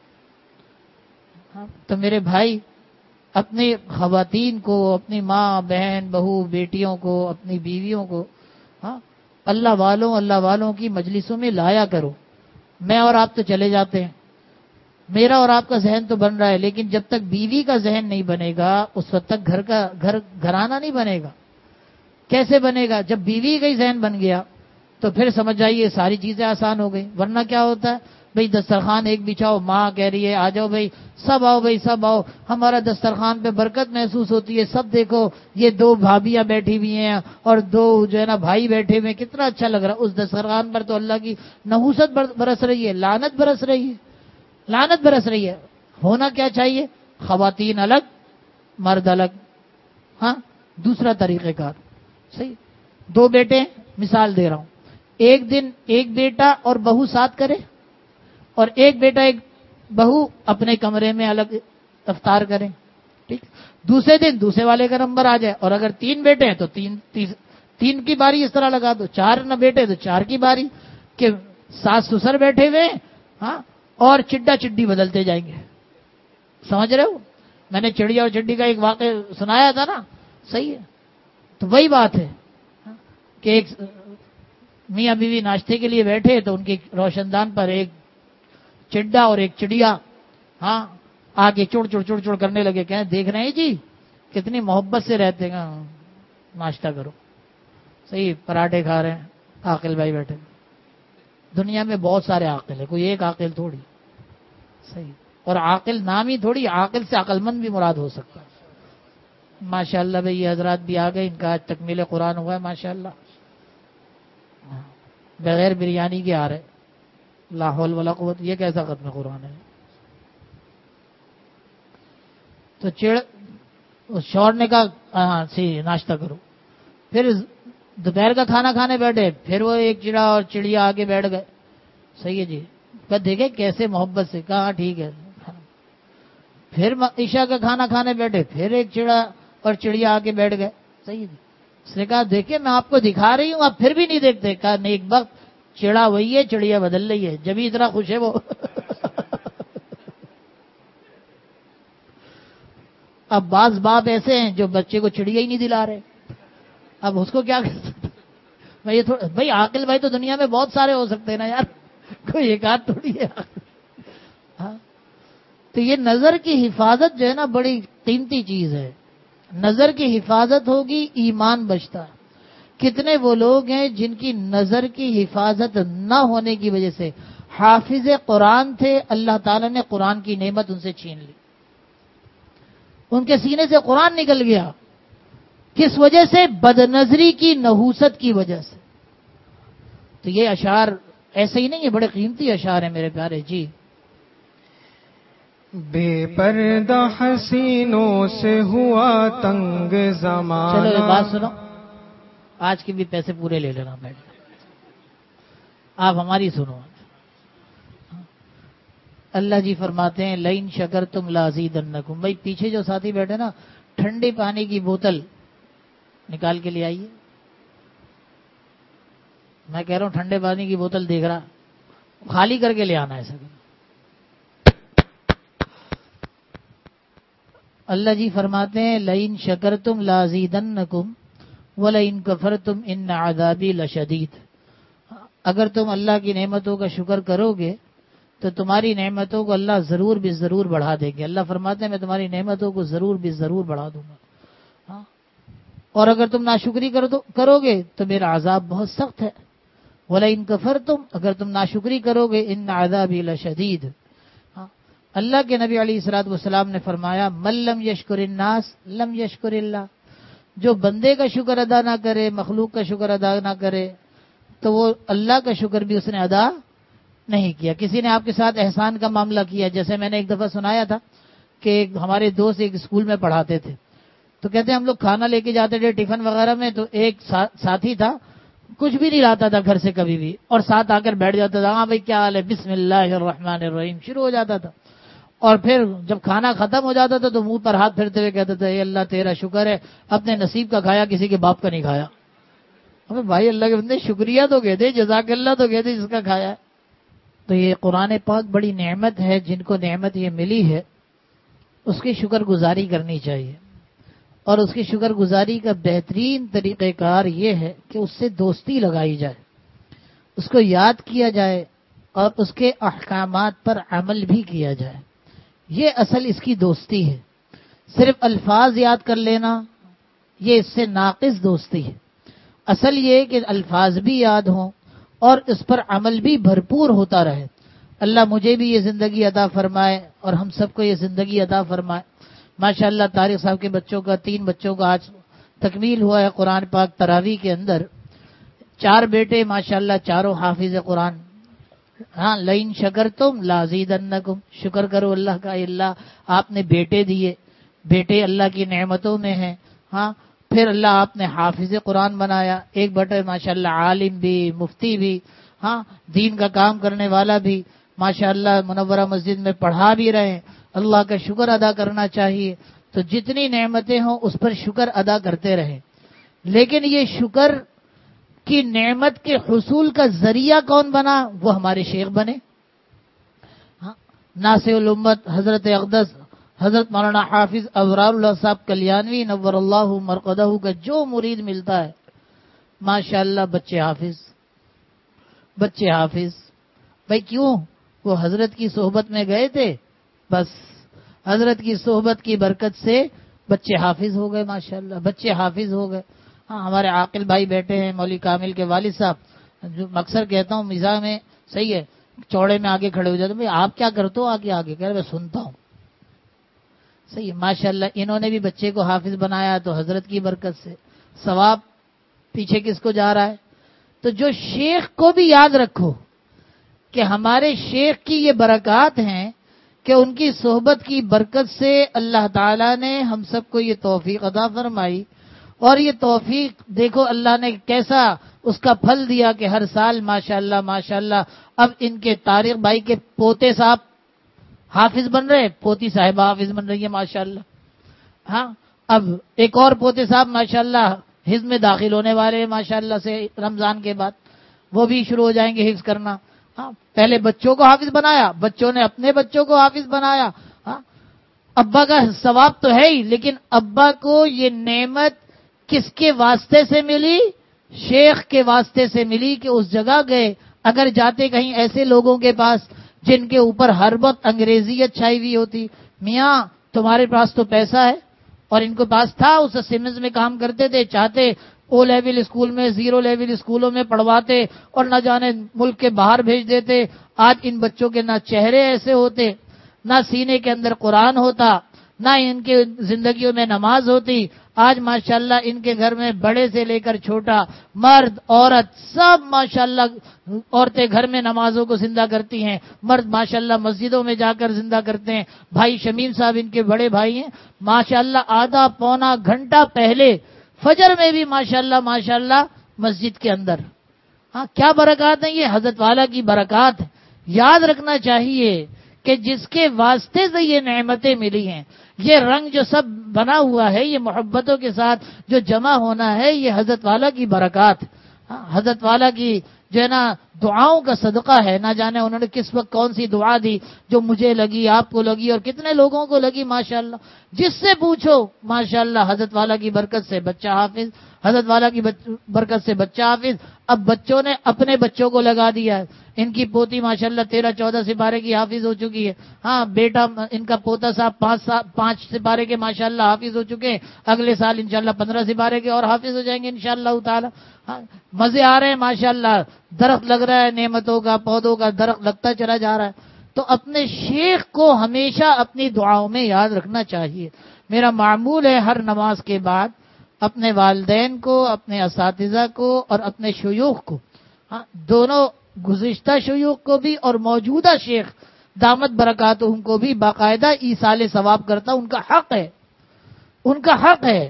تو میرے بھائی اپنی خواتین کو، اپنی ماں بہن بہو بیٹیوں کو، اپنی بیویوں کو اللہ والوں کی مجلسوں میں لایا کرو. میں اور آپ تو چلے جاتے ہیں، میرا اور آپ کا ذہن تو بن رہا ہے، لیکن جب تک بیوی کا ذہن نہیں بنے گا اس وقت تک گھرانہ نہیں بنے گا. کیسے بنے گا؟ جب بیوی کا ہی ذہن بن گیا تو پھر سمجھ جائیے ساری چیزیں آسان ہو گئی. ورنہ کیا ہوتا ہے بھئی دسترخوان ایک بچھاؤ، ماں کہہ رہی ہے آ جاؤ بھئی، سب آؤ بھئی سب آؤ، ہمارا دسترخوان پہ برکت محسوس ہوتی ہے. سب دیکھو یہ 2 بھابیاں بیٹھی ہوئی ہیں اور 2 جو ہے نا بھائی بیٹھے ہوئے، کتنا اچھا لگ رہا ہے. اس دسترخوان پر تو اللہ کی نحوست برس رہی ہے، لعنت برس رہی ہے، لعنت برس رہی ہے. ہونا کیا چاہیے؟ خواتین الگ، مرد الگ. ہاں دوسرا طریقہ کار صحیح. 2 بیٹے، مثال دے رہا ہوں، ایک دن ایک بیٹا اور بہو ساتھ کرے، اور ایک بیٹا ایک بہو اپنے کمرے میں الگ افطار کریں. ٹھیک، دوسرے دن دوسرے والے کا نمبر آ جائے. اور اگر 3 بیٹے ہیں تو 3 کی باری اس طرح لگا دو. 4 نہ بیٹے تو 4 کی باری، کہ ساس سسر بیٹھے ہوئے ہاں، اور چڈا چڈی بدلتے جائیں گے. سمجھ رہے ہو؟ میں نے چڑیا اور چڈی کا ایک واقعہ سنایا تھا نا، صحیح ہے. تو وہی بات ہے کہ ایک میاں بیوی ناشتے کے لیے بیٹھے تو ان کے روشن دان پر ایک چڈا اور ایک چڑیا آگے چڑ چڑ چڑ چڑ کرنے لگے. کہیں دیکھ رہے ہیں جی کتنی محبت سے رہتے ہیں، ناشتہ کرو. صحیح، پراٹھے کھا رہے ہیں، عاقل بھائی بیٹھے. دنیا میں بہت سارے عاقل ہیں، کوئی ایک عاقل تھوڑی. صحیح، اور عاقل نام ہی تھوڑی، عاقل سے عقل مند بھی مراد ہو سکتا ہے. ماشاءاللہ بھائی یہ حضرات بھی آ گئے، ان کا آج تکمیل قرآن ہوا ہے ماشاءاللہ، بغیر بریانی کے آ رہے. لا حول ولا قوت، یہ کیسا ختم قرآن ہے. تو شور نے کہا ہاں سی ناشتہ کرو. پھر دوپہر کا کھانا کھانے بیٹھے، پھر وہ ایک چڑا اور چڑیا آگے بیٹھ گئے. صحیح ہے جی، دیکھے کیسے محبت سے کہا ٹھیک ہے. پھر عشاء کا کھانا کھانے بیٹھے، پھر ایک چڑا اور چڑیا آگے بیٹھ گئے. صحیح ہے جی. اس نے کہا دیکھیں میں آپ کو دکھا رہی ہوں، آپ پھر بھی نہیں دیکھتے. کہا نہیں، ایک وقت چڑا وہی ہے، چڑیا بدل رہی ہے، جبھی اتنا خوش ہے وہ. اب بعض باپ ایسے ہیں جو بچے کو چڑیا ہی نہیں دلا رہے، اب اس کو کیا کر سکتے. بھائی عاقل بھائی تو دنیا میں بہت سارے ہو سکتے ہیں نا یار، کوئی ایک آدھ تھوڑی ہے. ہاں تو یہ نظر کی حفاظت جو ہے نا بڑی قیمتی چیز ہے. نظر کی حفاظت ہوگی ایمان بچتا ہے. کتنے وہ لوگ ہیں جن کی نظر کی حفاظت نہ ہونے کی وجہ سے حافظ قرآن تھے، اللہ تعالیٰ نے قرآن کی نعمت ان سے چھین لی، ان کے سینے سے قرآن نکل گیا. کس وجہ سے؟ بد نظری کی نحوست کی وجہ سے. تو یہ اشعار ایسے ہی نہیں ہے، بڑے قیمتی اشعار ہیں میرے پیارے جی. بے پردہ حسینوں سے ہوا تنگ زمانہ. چلو ایک بات سنو، آج کے بھی پیسے پورے لے لینا، بیٹھ آپ ہماری سنو. اللہ جی فرماتے ہیں لئن شکرتم لازیدنکم. بھائی پیچھے جو ساتھی بیٹھے نا، ٹھنڈے پانی کی بوتل نکال کے لے آئیے. میں کہہ رہا ہوں ٹھنڈے پانی کی بوتل دیکھ رہا، خالی کر کے لے آنا ایسا. اللہ جی فرماتے ہیں لئن شکرتم لازیدنکم ولئن کفرتم ان عذابی لشدید. اگر تم اللہ کی نعمتوں کا شکر کرو گے تو تمہاری نعمتوں کو اللہ ضرور بھی ضرور بڑھا دیں گے. اللہ فرماتے ہیں میں تمہاری نعمتوں کو ضرور بھی ضرور بڑھا دوں گا. اور اگر تم ناشکری کرو گے تو میرا عذاب بہت سخت ہے. وَلَئِن كَفَرْتُمْ، اگر تم ناشکری کرو گے ان عذابی لشدید. اللہ کے نبی علیہ الصلوۃ والسلام نے فرمایا من لم یشکر الناس لم یشکر اللہ. جو بندے کا شکر ادا نہ کرے، مخلوق کا شکر ادا نہ کرے، تو وہ اللہ کا شکر بھی اس نے ادا نہیں کیا. کسی نے آپ کے ساتھ احسان کا معاملہ کیا، جیسے میں نے ایک دفعہ سنایا تھا کہ ہمارے دوست ایک اسکول میں پڑھاتے تھے، تو کہتے ہیں ہم لوگ کھانا لے کے جاتے تھے ٹفن وغیرہ میں، تو ایک ساتھی تھا کچھ بھی نہیں لاتا تھا گھر سے کبھی بھی، اور ساتھ آ کر بیٹھ جاتا تھا، ہاں بھائی کیا حال ہے، بسم اللہ الرحمن الرحیم شروع ہو جاتا تھا. اور پھر جب کھانا ختم ہو جاتا تھا تو منہ پر ہاتھ پھیرتے ہوئے کہتا تھا اے اللہ تیرا شکر ہے اپنے نصیب کا کھایا، کسی کے باپ کا نہیں کھایا. ہمیں بھائی اللہ کے بندے شکریہ تو کہتے، جزاک اللہ تو کہتے جس کا کھایا ہے. تو یہ قرآن پاک بڑی نعمت ہے. جن کو نعمت یہ ملی ہے اس کی شکر گزاری کرنی چاہیے. اور اس کی شکر گزاری کا بہترین طریقہ کار یہ ہے کہ اس سے دوستی لگائی جائے، اس کو یاد کیا جائے اور اس کے احکامات پر عمل بھی کیا جائے. یہ اصل اس کی دوستی ہے. صرف الفاظ یاد کر لینا یہ اس سے ناقص دوستی ہے. اصل یہ کہ الفاظ بھی یاد ہوں اور اس پر عمل بھی بھرپور ہوتا رہے. اللہ مجھے بھی یہ زندگی عطا فرمائے اور ہم سب کو یہ زندگی عطا فرمائے. ماشاءاللہ طارق صاحب کے بچوں کا 3 بچوں کا آج تکمیل ہوا ہے قرآن پاک تراویح کے اندر. 4 بیٹے ماشاءاللہ چاروں حافظ قرآن. ہاں لئن شکرتم لازیدنکم، شکر کرو اللہ کا. اللہ آپ نے بیٹے دیے، بیٹے اللہ کی نعمتوں میں ہیں. ہاں پھر اللہ آپ نے حافظ قرآن بنایا، ایک بیٹا ماشاءاللہ عالم بھی، مفتی بھی، ہاں دین کا کام کرنے والا بھی، ماشاءاللہ منورہ مسجد میں پڑھا بھی رہے ہیں. اللہ کا شکر ادا کرنا چاہیے. تو جتنی نعمتیں ہوں اس پر شکر ادا کرتے رہیں. لیکن یہ شکر کی نعمت کے حصول کا ذریعہ کون بنا؟ وہ ہمارے شیخ بنے. ناصح الامت حضرت اقدس حضرت مولانا حافظ ابرار اللہ صاحب کلیانوی نور اللہ مرقدہ کا جو مرید ملتا ہے ماشاءاللہ بچے حافظ، بچے حافظ. بھائی کیوں؟ وہ حضرت کی صحبت میں گئے تھے، بس حضرت کی صحبت کی برکت سے بچے حافظ ہو گئے. ماشاءاللہ بچے حافظ ہو گئے. ہاں ہمارے عاقل بھائی بیٹھے ہیں، مولوی کامل کے والد صاحب، جو اکثر کہتا ہوں مزاح میں، صحیح ہے چوڑے میں آگے کھڑے ہو جاتے، بھائی آپ کیا کرتے ہو؟ آگے کہہ رہے میں سنتا ہوں. صحیح ہے ماشاءاللہ. انہوں نے بھی بچے کو حافظ بنایا تو حضرت کی برکت سے. ثواب پیچھے کس کو جا رہا ہے؟ تو جو شیخ کو بھی یاد رکھو کہ ہمارے شیخ کی یہ برکات ہیں کہ ان کی صحبت کی برکت سے اللہ تعالیٰ نے ہم سب کو یہ توفیق عطا فرمائی. اور یہ توفیق دیکھو اللہ نے کیسا اس کا پھل دیا کہ ہر سال ماشاءاللہ ماشاءاللہ اب ان کے طارق بھائی کے پوتے صاحب حافظ بن رہے، پوتی صاحبہ حافظ بن رہی ہے ماشاءاللہ. ہاں اب ایک اور پوتے صاحب ماشاءاللہ حفظ میں داخل ہونے والے ہیں ماشاءاللہ سے رمضان کے بعد، وہ بھی شروع ہو جائیں گے حفظ کرنا. ہاں پہلے بچوں کو حافظ بنایا، بچوں نے اپنے بچوں کو حافظ بنایا. ہاں ابا کا ثواب تو ہے ہی، لیکن ابا کو یہ نعمت کس کے واسطے سے ملی؟ شیخ کے واسطے سے ملی کہ اس جگہ گئے. اگر جاتے کہیں ایسے لوگوں کے پاس جن کے اوپر ہر وقت انگریزیت چھائی ہوئی ہوتی، میاں تمہارے پاس تو پیسہ ہے، اور ان کے پاس تھا، اس سیمنز میں کام کرتے تھے، چاہتے او لیول اسکول میں 0 لیول اسکولوں میں پڑھواتے اور نہ جانے ملک کے باہر بھیج دیتے. آج ان بچوں کے نہ چہرے ایسے ہوتے، نہ سینے کے اندر قرآن ہوتا، نہ ان کے زندگیوں میں نماز ہوتی. آج ماشاءاللہ ان کے گھر میں بڑے سے لے کر چھوٹا، مرد عورت سب ماشاءاللہ، عورتیں گھر میں نمازوں کو زندہ کرتی ہیں، مرد ماشاءاللہ مسجدوں میں جا کر زندہ کرتے ہیں. بھائی شمیم صاحب ان کے بڑے بھائی ہیں، ماشاءاللہ آدھا پونا گھنٹہ پہلے فجر میں بھی ماشاءاللہ مسجد کے اندر. ہاں کیا برکات ہیں، یہ حضرت والا کی برکات ہے. یاد رکھنا چاہیے کہ جس کے واسطے سے یہ نعمتیں ملی ہیں، یہ رنگ جو سب بنا ہوا ہے، یہ محبتوں کے ساتھ جو جمع ہونا ہے، یہ حضرت والا کی برکات. حضرت والا کی جو ہے نا دعاؤں کا صدقہ ہے. نہ جانے انہوں نے کس وقت کون سی دعا دی جو مجھے لگی، آپ کو لگی اور کتنے لوگوں کو لگی. ماشاءاللہ جس سے پوچھو ماشاءاللہ حضرت والا کی برکت سے بچہ حافظ، حضرت والا کی برکت سے بچہ حافظ. اب بچوں نے اپنے بچوں کو لگا دیا ہے. ان کی پوتی ماشاءاللہ 13-14 سپارے کی حافظ ہو چکی ہے. ہاں بیٹا ان کا پوتا صاحب 5 سپارے کے ماشاءاللہ حافظ ہو چکے ہیں. اگلے سال انشاءاللہ 15 سپارے کے اور حافظ ہو جائیں گے انشاءاللہ تعالی. ہاں مزے آ رہے ہیں ماشاءاللہ. درخت لگ رہا ہے، نعمتوں کا پودوں کا درخت لگتا چلا جا رہا ہے. تو اپنے شیخ کو ہمیشہ اپنی دعاؤں میں یاد رکھنا چاہیے. میرا معمول ہے ہر نماز کے بعد اپنے والدین کو، اپنے اساتذہ کو اور اپنے شیوخ کو، دونوں گزشتہ شیوخ کو بھی اور موجودہ شیخ دامت برکاتہم کو بھی باقاعدہ ایصال ثواب کرتا. ان کا حق ہے، ان کا حق ہے.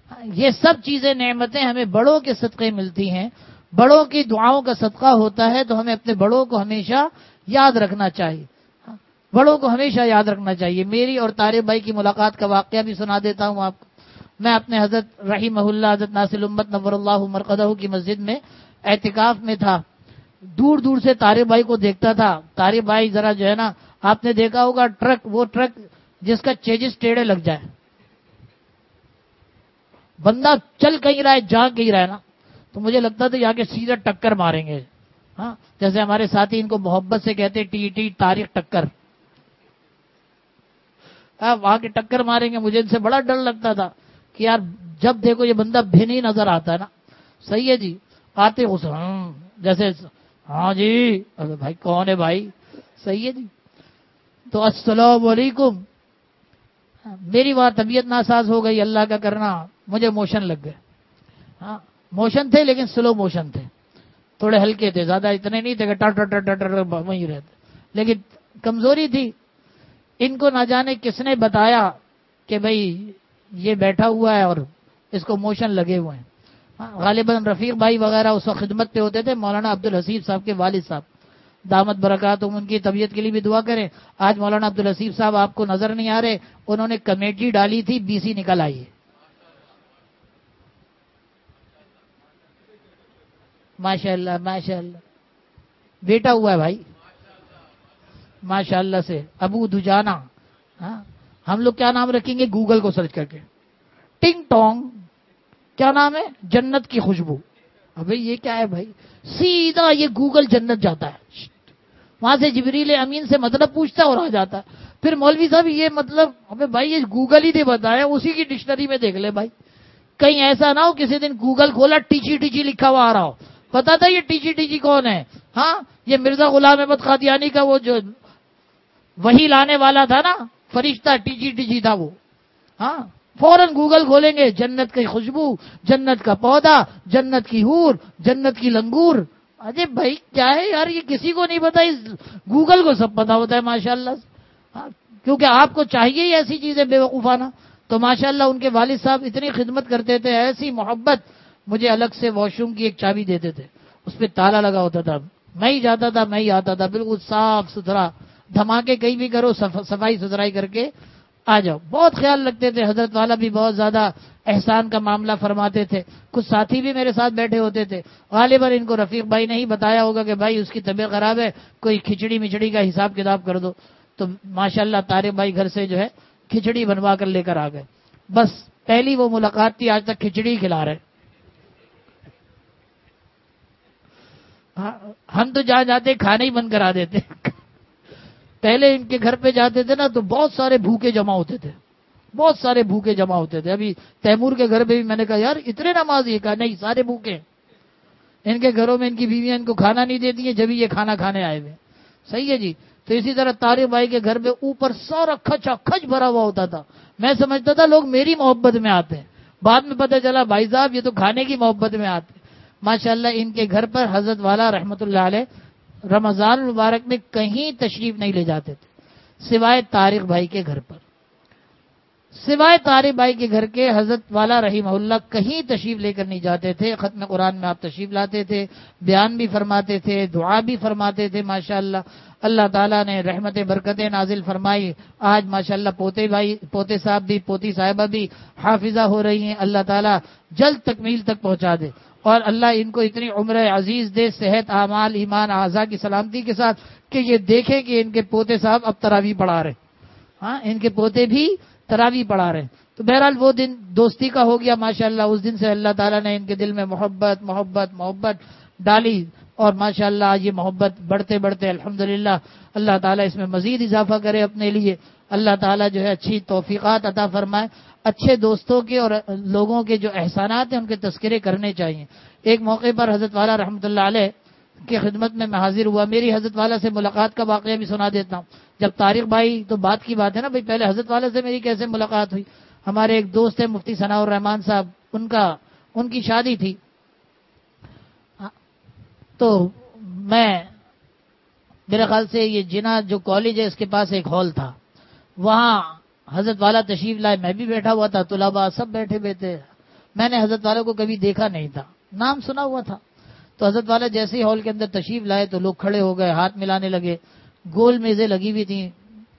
یہ سب چیزیں نعمتیں ہمیں بڑوں کے صدقے ملتی ہیں، بڑوں کی دعاؤں کا صدقہ ہوتا ہے. تو ہمیں اپنے بڑوں کو ہمیشہ یاد رکھنا چاہیے، بڑوں کو ہمیشہ یاد رکھنا چاہیے. میری اور طارق بھائی کی ملاقات کا واقعہ بھی سنا دیتا ہوں آپ کو. میں اپنے حضرت رحمہ اللہ حضرت ناصر الامت نور اللہ مرقدہ کی مسجد میں اعتکاف میں تھا. دور دور سے طارق بھائی کو دیکھتا تھا. طارق بھائی ذرا جو ہے نا، آپ نے دیکھا ہوگا ٹرک، وہ ٹرک جس کا چیجز ٹیڑھے لگ جائے، بندہ چل کہیں رہا ہے جا کہیں رہا ہے نا، تو مجھے لگتا تھا یہاں کے سیدھا ٹکر ماریں گے. ہاں جیسے ہمارے ساتھی ان کو محبت سے کہتے ٹی ٹی طارق ٹکر، وہاں کے ٹکر ماریں گے. مجھے ان سے بڑا ڈر لگتا تھا کہ یار جب دیکھو یہ بندہ بھین ہی نظر آتا ہے نا. صحیح ہے جی، آتے جیسے ہاں جی بھائی کون ہے بھائی، صحیح ہے جی. تو السلام علیکم. میری وہاں طبیعت ناساز ہو گئی، اللہ کا کرنا، مجھے موشن لگ گئے. ہاں موشن تھے لیکن سلو موشن تھے، تھوڑے ہلکے تھے، زیادہ اتنے نہیں تھے کہ ٹر ٹر ٹر ٹر وہیں رہتے، لیکن کمزوری تھی. ان کو نہ جانے کس نے بتایا کہ بھائی یہ بیٹھا ہوا ہے اور اس کو موشن لگے ہوئے ہیں. غالباً رفیق بھائی وغیرہ اس وقت خدمت پہ ہوتے تھے. مولانا عبدالحسیب صاحب کے والد صاحب دامت برکاتہم، ان کی طبیعت کے لیے بھی دعا کریں. آج مولانا عبدالحسیب صاحب آپ کو نظر نہیں آ رہے، انہوں نے کمیٹی ڈالی تھی، BC نکل آئی ہے. ماشاء اللہ ماشاء اللہ، بیٹا ہوا ہے بھائی ماشاء اللہ سے، ابو دجانا. ہاں ہم لوگ کیا نام رکھیں گے گوگل کو سرچ کر کے، ٹنگ ٹونگ، کیا نام ہے، جنت کی خوشبو. ابھی یہ کیا ہے بھائی، سیدھا یہ گوگل جنت جاتا ہے، وہاں سے جبریل امین سے مطلب پوچھتا ہے اور آ جاتا ہے. پھر مولوی صاحب یہ مطلب، ابے بھائی یہ گوگل ہی نہیں بتایا، اسی کی ڈکشنری میں دیکھ لے بھائی. کہیں ایسا نہ ہو کسی دن گوگل کھولا ٹیچی ٹیچی لکھا ہوا آ رہا ہو، پتا تھا یہ ٹیچی ٹیچی کون ہے. ہاں یہ مرزا غلام احمد قادیانی کا وہ جو وہی لانے والا تھا نا فرشتہ، ٹیچی ٹیچی تھا وہ. ہاں فوراً گوگل کھولیں گے، جنت کی خوشبو، جنت کا پودا، جنت کی حور، جنت کی لنگور. ارے بھائی کیا ہے یار، یہ کسی کو نہیں پتا، اس گوگل کو سب پتا ہوتا ہے ماشاءاللہ. کیونکہ آپ کو چاہیے ہی ایسی چیزیں بے وقوفانہ. تو ماشاءاللہ ان کے والد صاحب اتنی خدمت کرتے تھے، ایسی محبت. مجھے الگ سے واش روم کی ایک چابی دیتے تھے، اس پہ تالا لگا ہوتا تھا، میں ہی جاتا تھا، میں ہی آتا تھا، بالکل صاف ستھرا. دھماکے کہیں بھی کرو، صفائی ستھرائی کر کے آ جاؤ. بہت خیال رکھتے تھے. حضرت والا بھی بہت زیادہ احسان کا معاملہ فرماتے تھے. کچھ ساتھی بھی میرے ساتھ بیٹھے ہوتے تھے. غالباً ان کو رفیق بھائی نے ہی بتایا ہوگا کہ بھائی اس کی طبیعت خراب ہے، کوئی کھچڑی مچڑی کا حساب کتاب کر دو. تو ماشاءاللہ طارق بھائی گھر سے جو ہے کھچڑی بنوا کر لے کر آ گئے. بس پہلی وہ ملاقات تھی، آج تک کھچڑی کھلا رہے. ہم تو جہاں جاتے کھانا ہی بند کرا دیتے. پہلے ان کے گھر پہ جاتے تھے نا تو بہت سارے بھوکے جمع ہوتے تھے، بہت سارے بھوکے جمع ہوتے تھے. ابھی تیمور کے گھر پہ بھی میں نے کہا یار اتنے نمازی، کہا نہیں سارے بھوکے. ان کے گھروں میں ان کی بیویاں ان کو کھانا نہیں دیتی ہیں، جبھی یہ کھانا کھانے آئے ہوئے. صحیح ہے جی. تو اسی طرح طارق بھائی کے گھر پہ اوپر سارا کھچا کھچ بھرا ہوا ہوتا تھا. میں سمجھتا تھا لوگ میری محبت میں آتے ہیں، بعد میں پتہ چلا بھائی صاحب یہ تو کھانے کی محبت میں آتے ہیں۔ ماشاءاللہ ان کے گھر پر حضرت والا رحمت اللہ علیہ رمضان المبارک میں کہیں تشریف نہیں لے جاتے تھے سوائے طارق بھائی کے گھر پر، سوائے طارق بھائی کے گھر کے حضرت والا رحمہ اللہ کہیں تشریف لے کر نہیں جاتے تھے۔ ختم قرآن میں آپ تشریف لاتے تھے، بیان بھی فرماتے تھے، دعا بھی فرماتے تھے ماشاءاللہ۔ اللہ تعالیٰ نے رحمت برکتیں نازل فرمائی، آج ماشاءاللہ پوتے صاحب بھی پوتی صاحبہ بھی حافظہ ہو رہی ہیں، اللہ تعالیٰ جلد تکمیل تک پہنچا دے، اور اللہ ان کو اتنی عمر عزیز دے، صحت، اعمال، ایمان، اعضاء کی سلامتی کے ساتھ، کہ یہ دیکھیں کہ ان کے پوتے صاحب اب تراویح پڑھا رہے، ہاں ان کے پوتے بھی تراویح پڑھا رہے ہیں۔ تو بہرحال وہ دن دوستی کا ہو گیا ماشاءاللہ، اس دن سے اللہ تعالیٰ نے ان کے دل میں محبت ڈالی، اور ماشاءاللہ آج یہ محبت بڑھتے بڑھتے الحمدللہ اللہ تعالیٰ اس میں مزید اضافہ کرے اپنے لیے، اللہ تعالیٰ جو ہے اچھی توفیقات عطا فرمائے۔ اچھے دوستوں کے اور لوگوں کے جو احسانات ہیں ان کے تذکرے کرنے چاہیے۔ ایک موقع پر حضرت والا رحمۃ اللہ علیہ کی خدمت میں حاضر ہوا، میری حضرت والا سے ملاقات کا واقعہ بھی سنا دیتا ہوں۔ جب طارق بھائی تو بات کی بات ہے نا بھائی، پہلے حضرت والا سے میری کیسے ملاقات ہوئی؟ ہمارے ایک دوست ہے مفتی ثناء الرحمان صاحب، ان کی شادی تھی، تو میں میرے خیال سے یہ جنا جو کالج ہے اس کے پاس ایک ہال تھا، وہاں حضرت والا تشریف لائے، میں بھی بیٹھا ہوا تھا، طلباء سب بیٹھے ہوئے تھے۔ میں نے حضرت والا کو کبھی دیکھا نہیں تھا، نام سنا ہوا تھا۔ تو حضرت والا جیسے ہی ہال کے اندر تشریف لائے تو لوگ کھڑے ہو گئے، ہاتھ ملانے لگے، گول میزیں لگی ہوئی تھیں،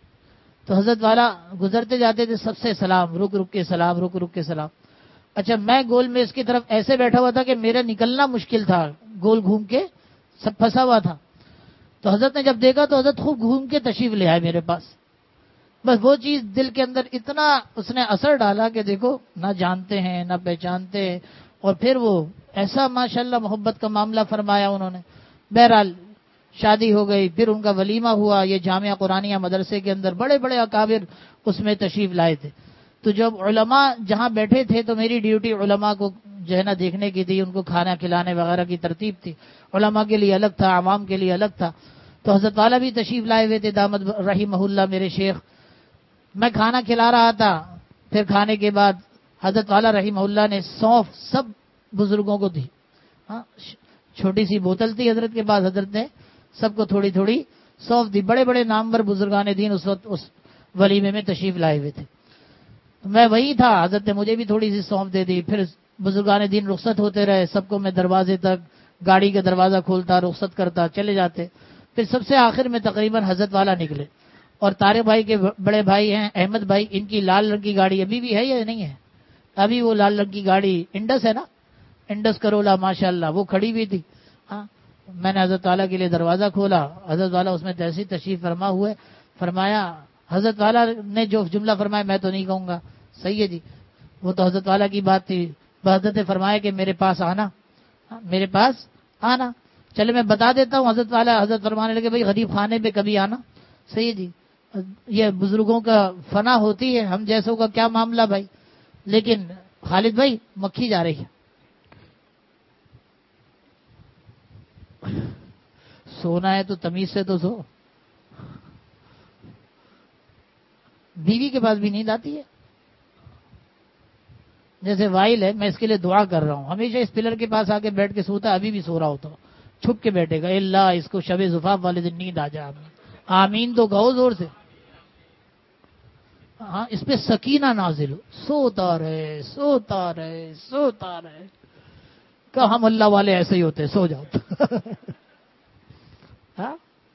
تو حضرت والا گزرتے جاتے تھے، سب سے سلام، رک رک کے سلام، رک رک کے سلام۔ اچھا میں گول میز کی طرف ایسے بیٹھا ہوا تھا کہ میرا نکلنا مشکل تھا، گول گھوم کے سب پھنسا ہوا تھا۔ تو حضرت نے جب دیکھا تو حضرت خوب گھوم کے تشریف لے آئے میرے پاس۔ بس وہ چیز دل کے اندر اتنا اس نے اثر ڈالا کہ دیکھو نہ جانتے ہیں نہ پہچانتے ہیں، اور پھر وہ ایسا ماشاءاللہ محبت کا معاملہ فرمایا انہوں نے۔ بہرحال شادی ہو گئی، پھر ان کا ولیمہ ہوا، یہ جامعہ قرآنیہ مدرسے کے اندر بڑے بڑے اکابر اس میں تشریف لائے تھے۔ تو جب علماء جہاں بیٹھے تھے تو میری ڈیوٹی علماء کو جو ہے نا دیکھنے کی تھی، ان کو کھانا کھلانے وغیرہ کی ترتیب تھی، علماء کے لیے الگ تھا، عوام کے لیے الگ تھا۔ تو حضرت والا بھی تشریف لائے ہوئے تھے دامت رحمہ اللہ میرے شیخ۔ میں کھانا کھلا رہا تھا، پھر کھانے کے بعد حضرت والا رحمہ اللہ نے سونف سب بزرگوں کو دی، ہاں چھوٹی سی بوتل تھی حضرت کے پاس، حضرت نے سب کو تھوڑی تھوڑی سونف دی۔ بڑے بڑے نامور بزرگان دین اس وقت اس ولیمے میں تشریف لائے ہوئے تھے، میں وہی تھا، حضرت نے مجھے بھی تھوڑی سی سونف دے دی۔ پھر بزرگان دین رخصت ہوتے رہے، سب کو میں دروازے تک گاڑی کا دروازہ کھولتا، رخصت کرتا، چلے جاتے۔ پھر سب سے آخر میں تقریباً حضرت والا نکلے، اور طارق بھائی کے بڑے بھائی ہیں احمد بھائی، ان کی لال رنگ کی گاڑی ابھی بھی ہے یا نہیں ہے؟ ابھی وہ لال رنگ کی گاڑی انڈس ہے نا، انڈس کرولا ماشاءاللہ، وہ کھڑی ہوئی تھی۔ ہاں میں نے حضرت والا کے لیے دروازہ کھولا، حضرت والا اس میں تیسی تشریف فرما ہوئے، فرمایا حضرت والا نے جو جملہ فرمایا میں تو نہیں کہوں گا، صحیح ہے جی، وہ تو حضرت والا کی بات تھی۔ حضرت نے فرمایا کہ میرے پاس آنا، میرے پاس آنا۔ چلے میں بتا دیتا ہوں، حضرت والا حضرت فرمانے لگے بھائی غریب خانے پہ کبھی آنا، صحیح ہے جی، یہ بزرگوں کا فنا ہوتی ہے، ہم جیسوں کا کیا معاملہ بھائی۔ لیکن خالد بھائی مکھی جا رہی ہے، سونا ہے تو تمیز سے تو سو، بیوی کے پاس بھی نیند آتی ہے؟ جیسے وائل ہے، میں اس کے لیے دعا کر رہا ہوں، ہمیشہ اس پلر کے پاس آ کے بیٹھ کے سوتا، ابھی بھی سو رہا ہوتا، چھپ کے بیٹھے گا، اللہ اس کو شب زفاف والے دن نیند آ جائے، آمین تو کہو زور سے، ہاں اس پہ سکینہ نازل ہو، سوتا رہے سوتا رہے سوتا رہے۔ کہ ہم اللہ والے ایسے ہی ہوتے، سو جاؤ۔ ہاں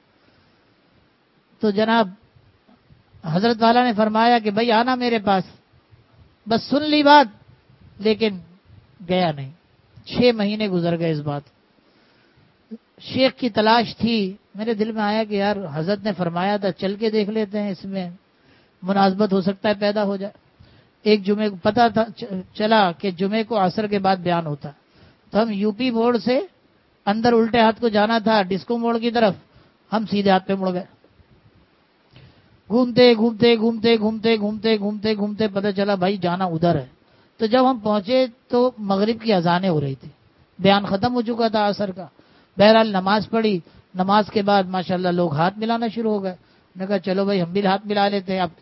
تو جناب حضرت والا نے فرمایا کہ بھائی آنا میرے پاس، بس سن لی بات لیکن گیا نہیں۔ 6 مہینے گزر گئے اس بات، شیخ کی تلاش تھی، میرے دل میں آیا کہ یار حضرت نے فرمایا تھا چل کے دیکھ لیتے ہیں، اس میں مناسبت ہو سکتا ہے پیدا ہو جائے۔ ایک جمعے کو پتا تھا چلا کہ جمعے کو عصر کے بعد بیان ہوتا، تو ہم یو پی موڑ سے اندر الٹے ہاتھ کو جانا تھا ڈسکو موڑ کی طرف، ہم سیدھے ہاتھ پہ مڑ گئے، گھومتے گھومتے گھومتے گھومتے گھومتے گھومتے گھومتے پتہ چلا بھائی جانا ادھر ہے۔ تو جب ہم پہنچے تو مغرب کی اذانیں ہو رہی تھی، بیان ختم ہو چکا تھا عصر کا۔ بہرحال نماز پڑھی، نماز کے بعد ماشاءاللہ لوگ ہاتھ ملانا شروع ہو گئے، میں نے کہا چلو بھائی ہم بھی ہاتھ ملا لیتے ہیں۔ اب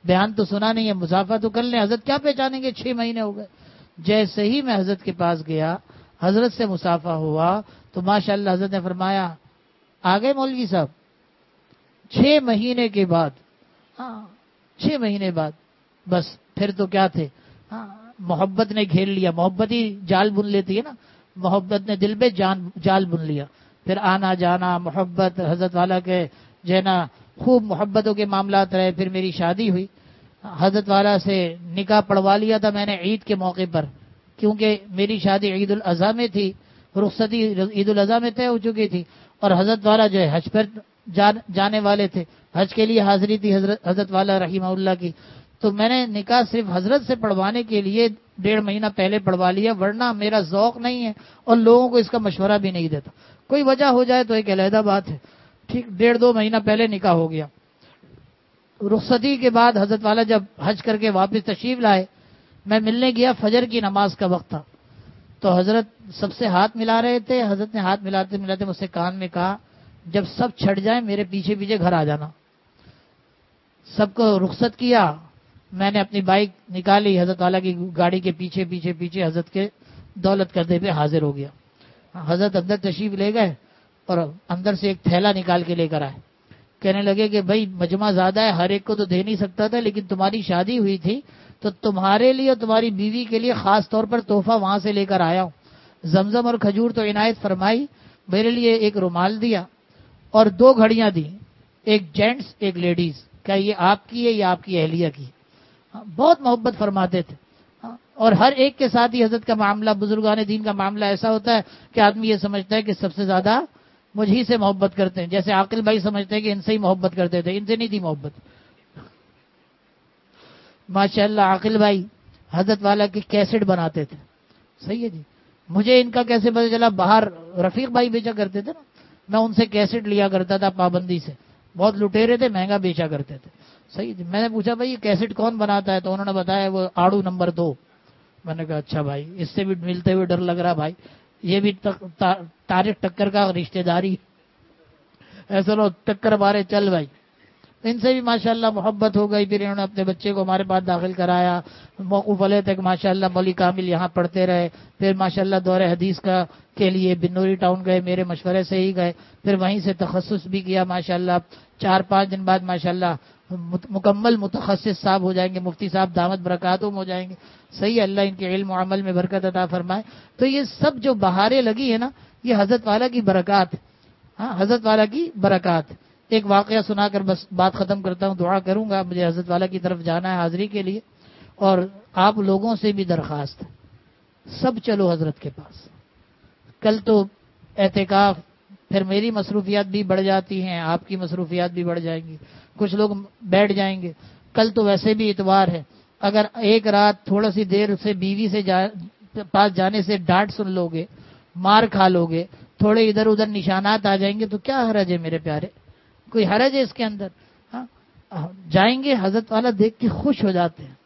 بیان تو سنا نہیں ہے، مسافہ تو کر لیں، حضرت کیا پہچانیں گے، 6 مہینے ہو گئے۔ جیسے ہی میں حضرت کے پاس گیا، حضرت سے مسافہ ہوا تو ماشاءاللہ حضرت نے فرمایا آ گئے مولوی صاحب 6 مہینے کے بعد، ہاں 6 مہینے بعد، بس پھر تو کیا تھے، ہاں محبت نے گھیر لیا، محبت ہی جال بن لیتی ہے نا، محبت نے دل پہ جال بن لیا، پھر آنا جانا محبت حضرت والا کے جو ہے نا خوب محبتوں کے معاملات رہے، پھر میری شادی ہوئی، حضرت والا سے نکاح پڑھوا لیا تھا میں نے عید کے موقع پر، کیونکہ میری شادی عید الاضحیٰ میں تھی، رخصتی عید الاضحیٰ میں طے ہو چکی تھی، اور حضرت والا جو ہے حج پر جانے والے تھے، حج کے لیے حاضری تھی حضرت والا رحمہ اللہ کی، تو میں نے نکاح صرف حضرت سے پڑھوانے کے لیے 1.5 مہینہ پہلے پڑھوا لیا، ورنہ میرا ذوق نہیں ہے اور لوگوں کو اس کا مشورہ بھی نہیں دیتا، کوئی وجہ ہو جائے تو ایک علیحدہ بات ہے، ٹھیک 1.5-2 مہینہ پہلے نکاح ہو گیا۔ رخصتی کے بعد حضرت والا جب حج کر کے واپس تشریف لائے، میں ملنے گیا، فجر کی نماز کا وقت تھا، تو حضرت سب سے ہاتھ ملا رہے تھے، حضرت نے ہاتھ ملاتے ملاتے مجھ سے کان میں کہا جب سب چھٹ جائیں میرے پیچھے پیچھے گھر آ جانا۔ سب کو رخصت کیا، میں نے اپنی بائک نکالی، حضرت والا کی گاڑی کے پیچھے پیچھے پیچھے حضرت کے دولت کردے پہ حاضر ہو گیا۔ حضرت اندر تشریف لے گئے اور اندر سے ایک تھیلا نکال کے لے کر آئے، کہنے لگے کہ بھائی مجمع زیادہ ہے، ہر ایک کو تو دے نہیں سکتا تھا، لیکن تمہاری شادی ہوئی تھی تو تمہارے لیے اور تمہاری بیوی کے لیے خاص طور پر تحفہ وہاں سے لے کر آیا ہوں، زمزم اور کھجور تو عنایت فرمائی، میرے لیے ایک رومال دیا اور 2 گھڑیاں دی، ایک جینٹس ایک لیڈیز، کیا یہ آپ کی ہے یا آپ کی اہلیہ کی؟ بہت محبت فرماتے تھے، اور ہر ایک کے ساتھ ہی حضرت کا معاملہ، بزرگان دین کا معاملہ ایسا ہوتا ہے کہ آدمی یہ سمجھتا ہے کہ سب سے زیادہ مجھ ہی سے محبت کرتے ہیں، جیسے عاقل بھائی سمجھتے ہیں کہ ان سے ہی محبت کرتے تھے، ان سے نہیں تھی محبت۔ ماشاءاللہ عاقل بھائی حضرت والا کی کیسٹ بناتے تھے، صحیح ہے جی، مجھے ان کا کیسے پتہ چلا، باہر رفیق بھائی بیچا کرتے تھے نا، میں ان سے کیسٹ لیا کرتا تھا پابندی سے، بہت لٹیرے تھے، مہنگا بیچا کرتے تھے، صحیح جی۔ میں نے پوچھا بھائی یہ کیسٹ کون بناتا ہے، تو انہوں نے بتایا وہ آڑو نمبر 2۔ میں نے کہا اچھا بھائی، اس سے بھی ملتے ہوئے ڈر لگ رہا بھائی، یہ بھی طارق ٹکر کا رشتہ داری، ایسا لو ٹکر مارے چل بھائی۔ ان سے بھی ماشاءاللہ محبت ہو گئی، پھر انہوں نے اپنے بچے کو ہمارے پاس داخل کرایا، موقوف علیہ تک ماشاءاللہ مولوی کامل یہاں پڑھتے رہے، پھر ماشاءاللہ دور حدیث کے لیے بنوری ٹاؤن گئے، میرے مشورے سے ہی گئے، پھر وہیں سے تخصص بھی کیا ماشاءاللہ، 4-5 دن بعد ماشاءاللہ مکمل متخصص صاحب ہو جائیں گے، مفتی صاحب دامت برکاتہم ہو جائیں گے، صحیح، اللہ ان کے علم و عمل میں برکت عطا فرمائے۔ تو یہ سب جو بہاریں لگی ہے نا، یہ حضرت والا کی برکات، ہاں حضرت والا کی برکات۔ ایک واقعہ سنا کر بس بات ختم کرتا ہوں، دعا کروں گا، مجھے حضرت والا کی طرف جانا ہے حاضری کے لیے، اور آپ لوگوں سے بھی درخواست ہے، سب چلو حضرت کے پاس۔ کل تو اعتکاف، پھر میری مصروفیات بھی بڑھ جاتی ہیں، آپ کی مصروفیات بھی بڑھ جائیں گی، کچھ لوگ بیٹھ جائیں گے، کل تو ویسے بھی اتوار ہے، اگر ایک رات تھوڑا سی دیر سے بیوی سے پاس جانے سے ڈانٹ سن لو گے، مار کھا لو گے، تھوڑے ادھر ادھر نشانات آ جائیں گے تو کیا حرج ہے میرے پیارے، کوئی حرج ہے اس کے اندر؟ ہاں جائیں گے، حضرت والا دیکھ کے خوش ہو جاتے ہیں،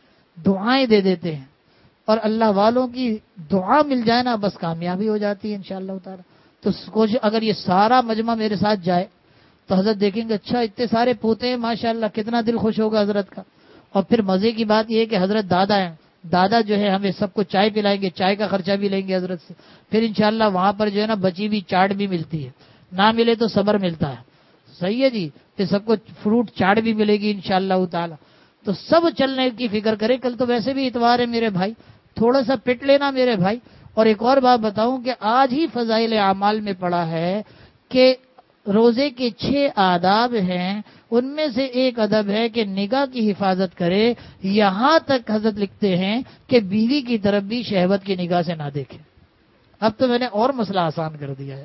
دعائیں دے دیتے ہیں، اور اللہ والوں کی دعا مل جائے نا بس کامیابی ہو جاتی ہے انشاءاللہ تعالی۔ تو اگر یہ سارا مجمع میرے ساتھ جائے تو حضرت دیکھیں گے اچھا اتنے سارے پوتے ہیں ماشاءاللہ، کتنا دل خوش ہوگا حضرت کا۔ اور پھر مزے کی بات یہ ہے کہ حضرت دادا ہیں، دادا جو ہے ہمیں سب کو چائے پلائیں گے، چائے کا خرچہ بھی لیں گے حضرت سے، پھر انشاءاللہ وہاں پر جو ہے نا بچی بھی چاٹ بھی ملتی ہے، نہ ملے تو صبر ملتا ہے، صحیح ہے جی، پھر سب کو فروٹ چاٹ بھی ملے گی انشاءاللہ تعالی۔ تو سب چلنے کی فکر کرے، کل تو ویسے بھی اتوار ہے میرے بھائی، تھوڑا سا پٹ لینا میرے بھائی۔ اور ایک اور بات بتاؤں کہ آج ہی فضائل اعمال میں پڑھا ہے کہ روزے کے 6 آداب ہیں، ان میں سے ایک ادب ہے کہ نگاہ کی حفاظت کرے، یہاں تک حضرت لکھتے ہیں کہ بیوی کی طرف بھی شہوت کی نگاہ سے نہ دیکھے۔ اب تو میں نے اور مسئلہ آسان کر دیا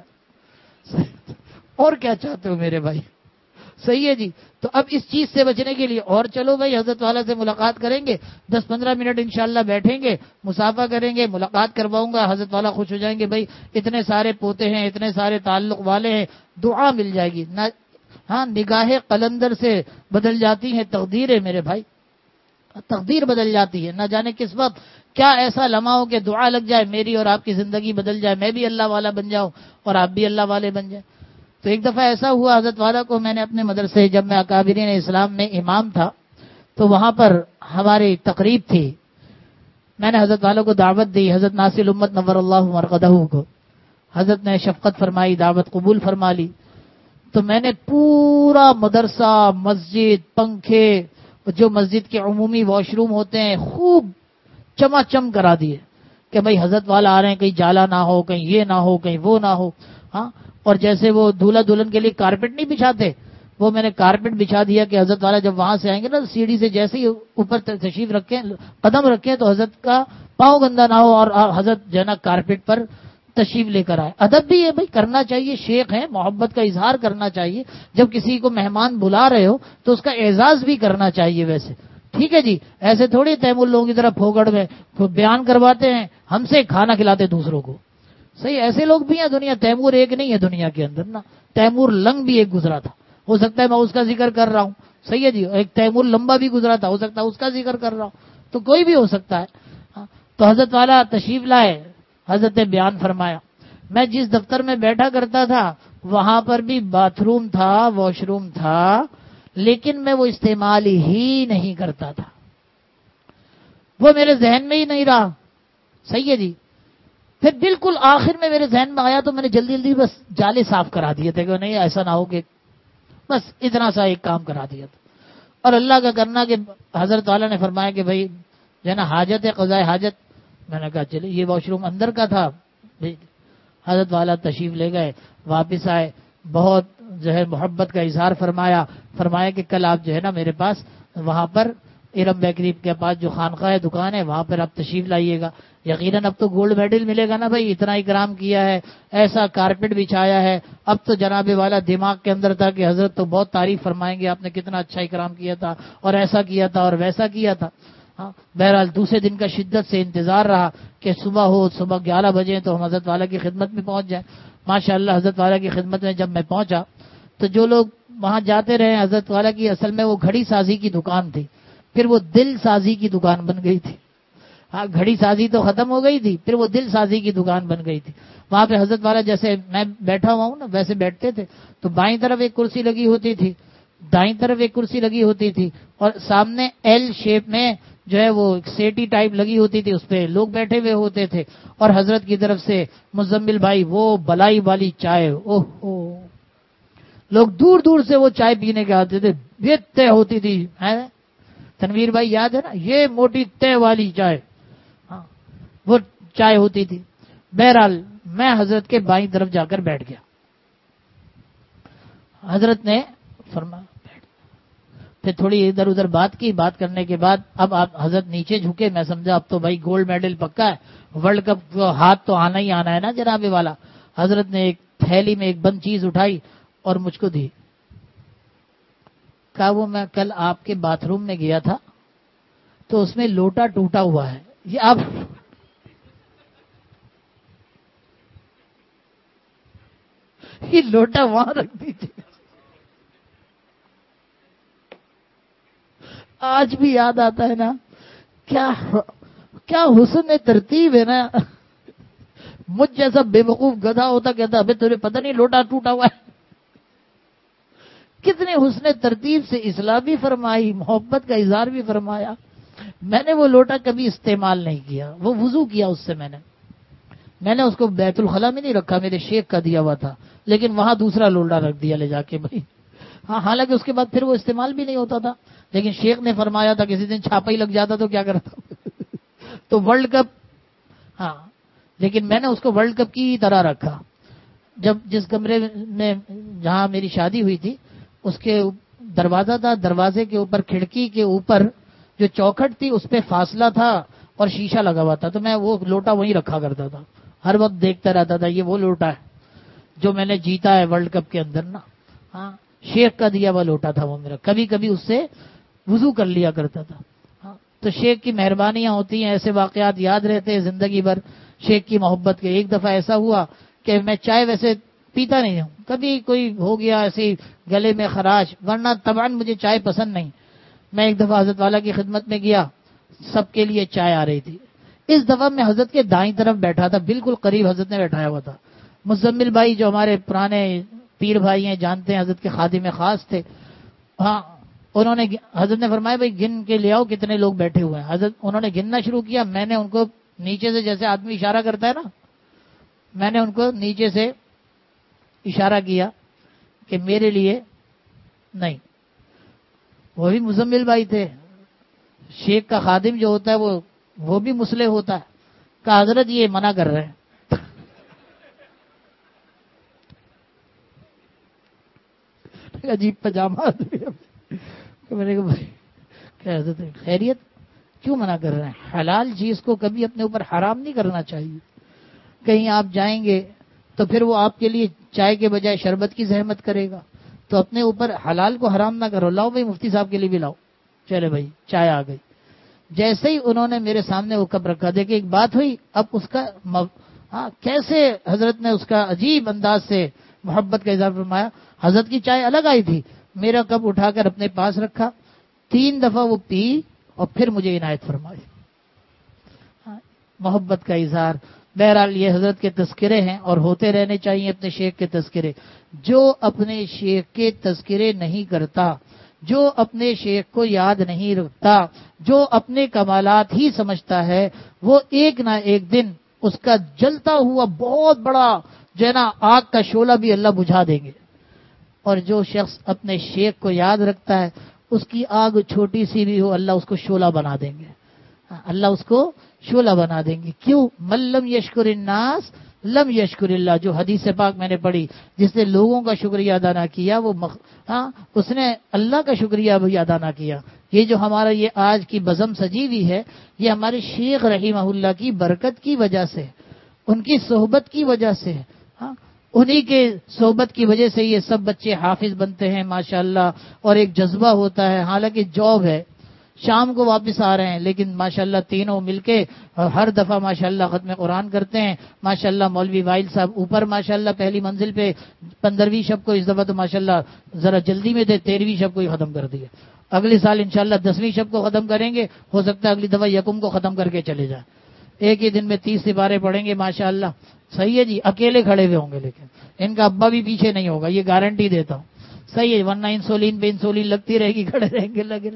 ہے، اور کیا چاہتے ہو میرے بھائی، صحیح ہے جی۔ تو اب اس چیز سے بچنے کے لیے اور چلو بھائی حضرت والا سے ملاقات کریں گے، 10-15 منٹ انشاءاللہ بیٹھیں گے، مصافحہ کریں گے، ملاقات کرواؤں گا، حضرت والا خوش ہو جائیں گے، بھائی اتنے سارے پوتے ہیں، اتنے سارے تعلق والے ہیں، دعا مل جائے گی نہ۔ ہاں نگاہ قلندر سے بدل جاتی ہیں تقدیریں میرے بھائی، تقدیر بدل جاتی ہے، نہ جانے کس وقت کیا ایسا لمحہ ہو کہ دعا لگ جائے، میری اور آپ کی زندگی بدل جائے، میں بھی اللہ والا بن جاؤں اور آپ بھی اللہ والے بن جائیں۔ تو ایک دفعہ ایسا ہوا حضرت والا کو میں نے اپنے مدرسے، جب میں اکابرین اسلام میں امام تھا، تو وہاں پر ہماری تقریب تھی، میں نے حضرت والوں کو دعوت دی، حضرت ناصر الامت نور اللہ مرقدہ کو، حضرت نے شفقت فرمائی، دعوت قبول فرما لی. تو میں نے پورا مدرسہ، مسجد، پنکھے، جو مسجد کے عمومی واش روم ہوتے ہیں خوب چما چم کرا دیے کہ بھائی حضرت والا آ رہے ہیں، کہیں جالا نہ ہو، کہیں یہ نہ ہو، کہیں وہ نہ ہو. ہاں، اور جیسے وہ دولہا دلہن کے لیے کارپیٹ نہیں بچھاتے، وہ میں نے کارپیٹ بچھا دیا کہ حضرت والا جب وہاں سے آئیں گے نا، سیڑھی سے جیسے ہی اوپر تشریف رکھیں، قدم رکھیں تو حضرت کا پاؤں گندا نہ ہو، اور حضرت جو ہے نا کارپیٹ پر تشریف لے کر آئے. ادب بھی ہے بھائی، کرنا چاہیے، شیخ ہیں، محبت کا اظہار کرنا چاہیے. جب کسی کو مہمان بلا رہے ہو تو اس کا اعزاز بھی کرنا چاہیے. ویسے ٹھیک ہے جی، ایسے تھوڑی تیمور لوگوں کی طرح پھوگڑ میں بیان کرواتے ہیں، ہم سے کھانا کھلاتے دوسروں کو. صحیح، ایسے لوگ بھی ہیں دنیا، تیمور ایک نہیں ہے دنیا کے اندر نا، تیمور لنگ بھی ایک گزرا تھا، ہو سکتا ہے میں اس کا ذکر کر رہا ہوں. صحیح ہے جی، ایک تیمور لمبا بھی گزرا تھا، ہو سکتا ہے اس کا ذکر کر رہا ہوں، تو کوئی بھی ہو سکتا ہے. تو حضرت والا تشریف لائے، حضرت نے بیان فرمایا. میں جس دفتر میں بیٹھا کرتا تھا وہاں پر بھی باتھ روم تھا، واش روم تھا، لیکن میں وہ استعمال ہی نہیں کرتا تھا، وہ میرے ذہن میں ہی نہیں رہا. صحیح ہے جی. پھر بالکل آخر میں میرے ذہن میں آیا تو میں نے جلدی جلدی بس جالے صاف کرا دیے تھے کہ نہیں ایسا نہ ہو کہ بس اتنا سا ایک کام کرا دیا تھا. اور اللہ کا کرنا کہ حضرت والا نے فرمایا کہ بھائی جو ہے نا حاجت ہے، قضاء حاجت. میں نے کہا چلیے، یہ واش روم اندر کا تھا. حضرت والا تشریف لے گئے، واپس آئے، بہت جو ہے محبت کا اظہار فرمایا کہ کل آپ جو ہے نا میرے پاس وہاں پر ارم بیکری کے پاس جو خانقاہ ہے، دکان ہے، وہاں پر آپ تشریف لائیے گا. یقیناً اب تو گولڈ میڈل ملے گا نا بھائی، اتنا اکرام کیا ہے، ایسا کارپیٹ بچھایا ہے. اب تو جناب والا دماغ کے اندر تھا کہ حضرت تو بہت تعریف فرمائیں گے، آپ نے کتنا اچھا اکرام کیا تھا اور ایسا کیا تھا اور ویسا کیا تھا. ہاں، بہرحال دوسرے دن کا شدت سے انتظار رہا کہ صبح ہو، صبح 11 بجے تو ہم حضرت والا کی خدمت میں پہنچ جائیں. ماشاءاللہ حضرت والا کی خدمت میں جب میں پہنچا تو جو لوگ وہاں جاتے رہے، حضرت والا کی اصل میں وہ گھڑی سازی کی دکان تھی، پھر وہ دل سازی کی دکان بن گئی تھی. ہاں، گھڑی سازی تو ختم ہو گئی تھی، پھر وہ دل سازی کی دکان بن گئی تھی. وہاں پہ حضرت والا جیسے میں بیٹھا ہوا ہوں نا ویسے بیٹھتے تھے، تو بائیں طرف ایک کرسی لگی ہوتی تھی، دائیں طرف ایک کرسی لگی ہوتی تھی، اور سامنے ایل شیپ میں جو ہے وہ سیٹی ٹائپ لگی ہوتی تھی، اس پہ لوگ بیٹھے ہوئے ہوتے تھے. اور حضرت کی طرف سے مزمل بھائی وہ بلائی والی چائے، اوہ لوگ دور دور سے وہ چائے پینے کے آتے تھے، یہ طے ہوتی تھی. تنویر بھائی یاد ہے نا، یہ موٹی طے والی چائے، ہاں وہ چائے ہوتی تھی. بہرحال میں حضرت کے بائیں طرف جا کر بیٹھ گیا. حضرت نے فرمایا پھر تھوڑی ادھر ادھر بات کی. بات کرنے کے بعد اب آپ حضرت نیچے جھکے، میں سمجھا اب تو بھائی گولڈ میڈل پکا ہے، ورلڈ کپ کو ہاتھ تو آنا ہی آنا ہے نا جناب والا. حضرت نے ایک تھیلی میں ایک بند چیز اٹھائی اور مجھ کو دی. کہا وہ میں کل آپ کے باتھ روم میں گیا تھا تو اس میں لوٹا ٹوٹا ہوا ہے، یہ آپ یہ لوٹا وہاں رکھ دیجیے. آج بھی یاد آتا ہے نا، کیا حسن ترتیب ہے نا. مجھ جیسا بے وقوف گدھا ہوتا کہتا ابے تجھے پتہ نہیں لوٹا ٹوٹا ہوا ہے. کتنے حسن ترتیب سے اصلاح بھی فرمائی، محبت کا اظہار بھی فرمایا. میں نے وہ لوٹا کبھی استعمال نہیں کیا، وہ وضو کیا اس سے. میں نے اس کو بیت الخلا میں نہیں رکھا، میرے شیخ کا دیا ہوا تھا، لیکن وہاں دوسرا لوٹا رکھ دیا لے جا کے بھائی. ہاں، حالانکہ اس کے بعد پھر وہ استعمال بھی نہیں ہوتا تھا، لیکن شیخ نے فرمایا تھا کسی دن چھاپا ہی لگ جاتا تو کیا کرتا. تو ورلڈ کپ، ہاں، لیکن میں نے اس کو ورلڈ کپ کی طرح رکھا. جب جس کمرے میں جہاں میری شادی ہوئی تھی اس کے دروازہ تھا، دروازے کے اوپر کھڑکی کے اوپر جو چوکھٹ تھی اس پہ فاصلہ تھا اور شیشہ لگا ہوا تھا، تو میں وہ لوٹا وہیں رکھا کرتا تھا. ہر وقت دیکھتا رہتا تھا یہ وہ لوٹا ہے جو میں نے جیتا ہے ورلڈ کپ کے اندر نا. ہاں، شیخ کا دیا ہوا لوٹا تھا وہ میرا. کبھی کبھی اس سے وضو کر لیا کرتا تھا. ہاں، تو شیخ کی مہربانیاں ہوتی ہیں، ایسے واقعات یاد رہتے ہیں زندگی بھر شیخ کی محبت کے. ایک دفعہ ایسا ہوا کہ میں چائے ویسے پیتا نہیں ہوں، کبھی کوئی ہو گیا ایسی گلے میں خراش، ورنہ طبعاً مجھے چائے پسند نہیں. میں ایک دفعہ حضرت والا کی خدمت میں گیا، سب کے لیے چائے آ رہی تھی. اس دفعہ میں حضرت کے دائیں طرف بیٹھا تھا، بالکل قریب حضرت نے بیٹھایا ہوا تھا. مزمل بھائی جو ہمارے پرانے پیر بھائی ہیں، جانتے ہیں، حضرت کے خادم خاص تھے. ہاں، انہوں نے حضرت نے فرمایا بھائی گن کے لے آؤ کتنے لوگ بیٹھے ہوئے ہیں. حضرت انہوں نے گننا شروع کیا. میں نے ان کو نیچے سے جیسے آدمی اشارہ کرتا ہے نا, میں نے ان کو نیچے سے اشارہ کیا کہ میرے لیے نہیں. وہ بھی مزمل بھائی تھے. شیخ کا خادم جو ہوتا ہے وہ بھی مسلح ہوتا ہے. کہ حضرت یہ منع کر رہے ہیں. عجیب پجامہ میں نے کہا بھائی کیا حضرت خیریت, کیوں منع کر رہے ہیں؟ حلال چیز کو کبھی اپنے اوپر حرام نہیں کرنا چاہیے. کہیں آپ جائیں گے تو پھر وہ آپ کے لیے چائے کے بجائے شربت کی زحمت کرے گا, تو اپنے اوپر حلال کو حرام نہ کرو. لاؤ بھائی مفتی صاحب کے لیے بھی لاؤ. چلے بھائی چائے آ گئی. جیسے ہی انہوں نے میرے سامنے وہ کپ رکھا, دیکھیں ایک بات ہوئی. اب اس کا کیسے حضرت نے اس کا عجیب انداز سے محبت کا اظہار فرمایا. حضرت کی چائے الگ آئی تھی, میرا کپ اٹھا کر اپنے پاس رکھا, 3 دفعہ وہ پی اور پھر مجھے عنایت فرمائی. محبت کا اظہار. بہرحال یہ حضرت کے تذکرے ہیں اور ہوتے رہنے چاہیے اپنے شیخ کے تذکرے. جو اپنے شیخ کے تذکرے نہیں کرتا, جو اپنے شیخ کو یاد نہیں رکھتا, جو اپنے کمالات ہی سمجھتا ہے, وہ ایک نہ ایک دن اس کا جلتا ہوا بہت بڑا جو ہے نا آگ کا شعلہ بھی اللہ بجھا دیں گے. اور جو شخص اپنے شیخ کو یاد رکھتا ہے, اس کی آگ چھوٹی سی بھی ہو اللہ اس کو شعلہ بنا دیں گے. اللہ اس کو شعلہ بنا دیں گے. کیوں؟ من لم یشکر الناس لم یشکر اللہ. جو حدیث پاک میں نے پڑھی, جس نے لوگوں کا شکریہ ادا نہ کیا وہ اس نے اللہ کا شکریہ بھی ادا نہ کیا. یہ جو ہمارا یہ آج کی بزم سجی ہوئی ہے, یہ ہمارے شیخ رحمہ اللہ کی برکت کی وجہ سے, ان کی صحبت کی وجہ سے. انہی کے صحبت کی وجہ سے یہ سب بچے حافظ بنتے ہیں ماشاءاللہ, اور ایک جذبہ ہوتا ہے. حالانکہ جاب ہے, شام کو واپس آ رہے ہیں, لیکن ماشاءاللہ تینوں مل کے ہر دفعہ ماشاءاللہ ختم قرآن کرتے ہیں. ماشاءاللہ مولوی وائل صاحب اوپر ماشاءاللہ پہلی منزل پہ 15ویں شب کو, اس دفعہ تو ماشاءاللہ ذرا جلدی میں تھے, 13ویں شب کو ہی ختم کر دیا. اگلے سال انشاءاللہ 10ویں شب کو ختم کریں گے. ہو سکتا ہے اگلی دفعہ یکم کو ختم کر کے چلے جائیں. ایک ہی دن میں 30 سپارے پڑھیں گے ماشاءاللہ. صحیح ہے جی. اکیلے کھڑے ہوئے ہوں گے, لیکن ان کا ابا بھی پیچھے نہیں ہوگا, یہ گارنٹی دیتا ہوں. صحیح ہے, ورنہ انسولین پہ انسولین لگتی رہے گی, کھڑے رہیں گے لگے.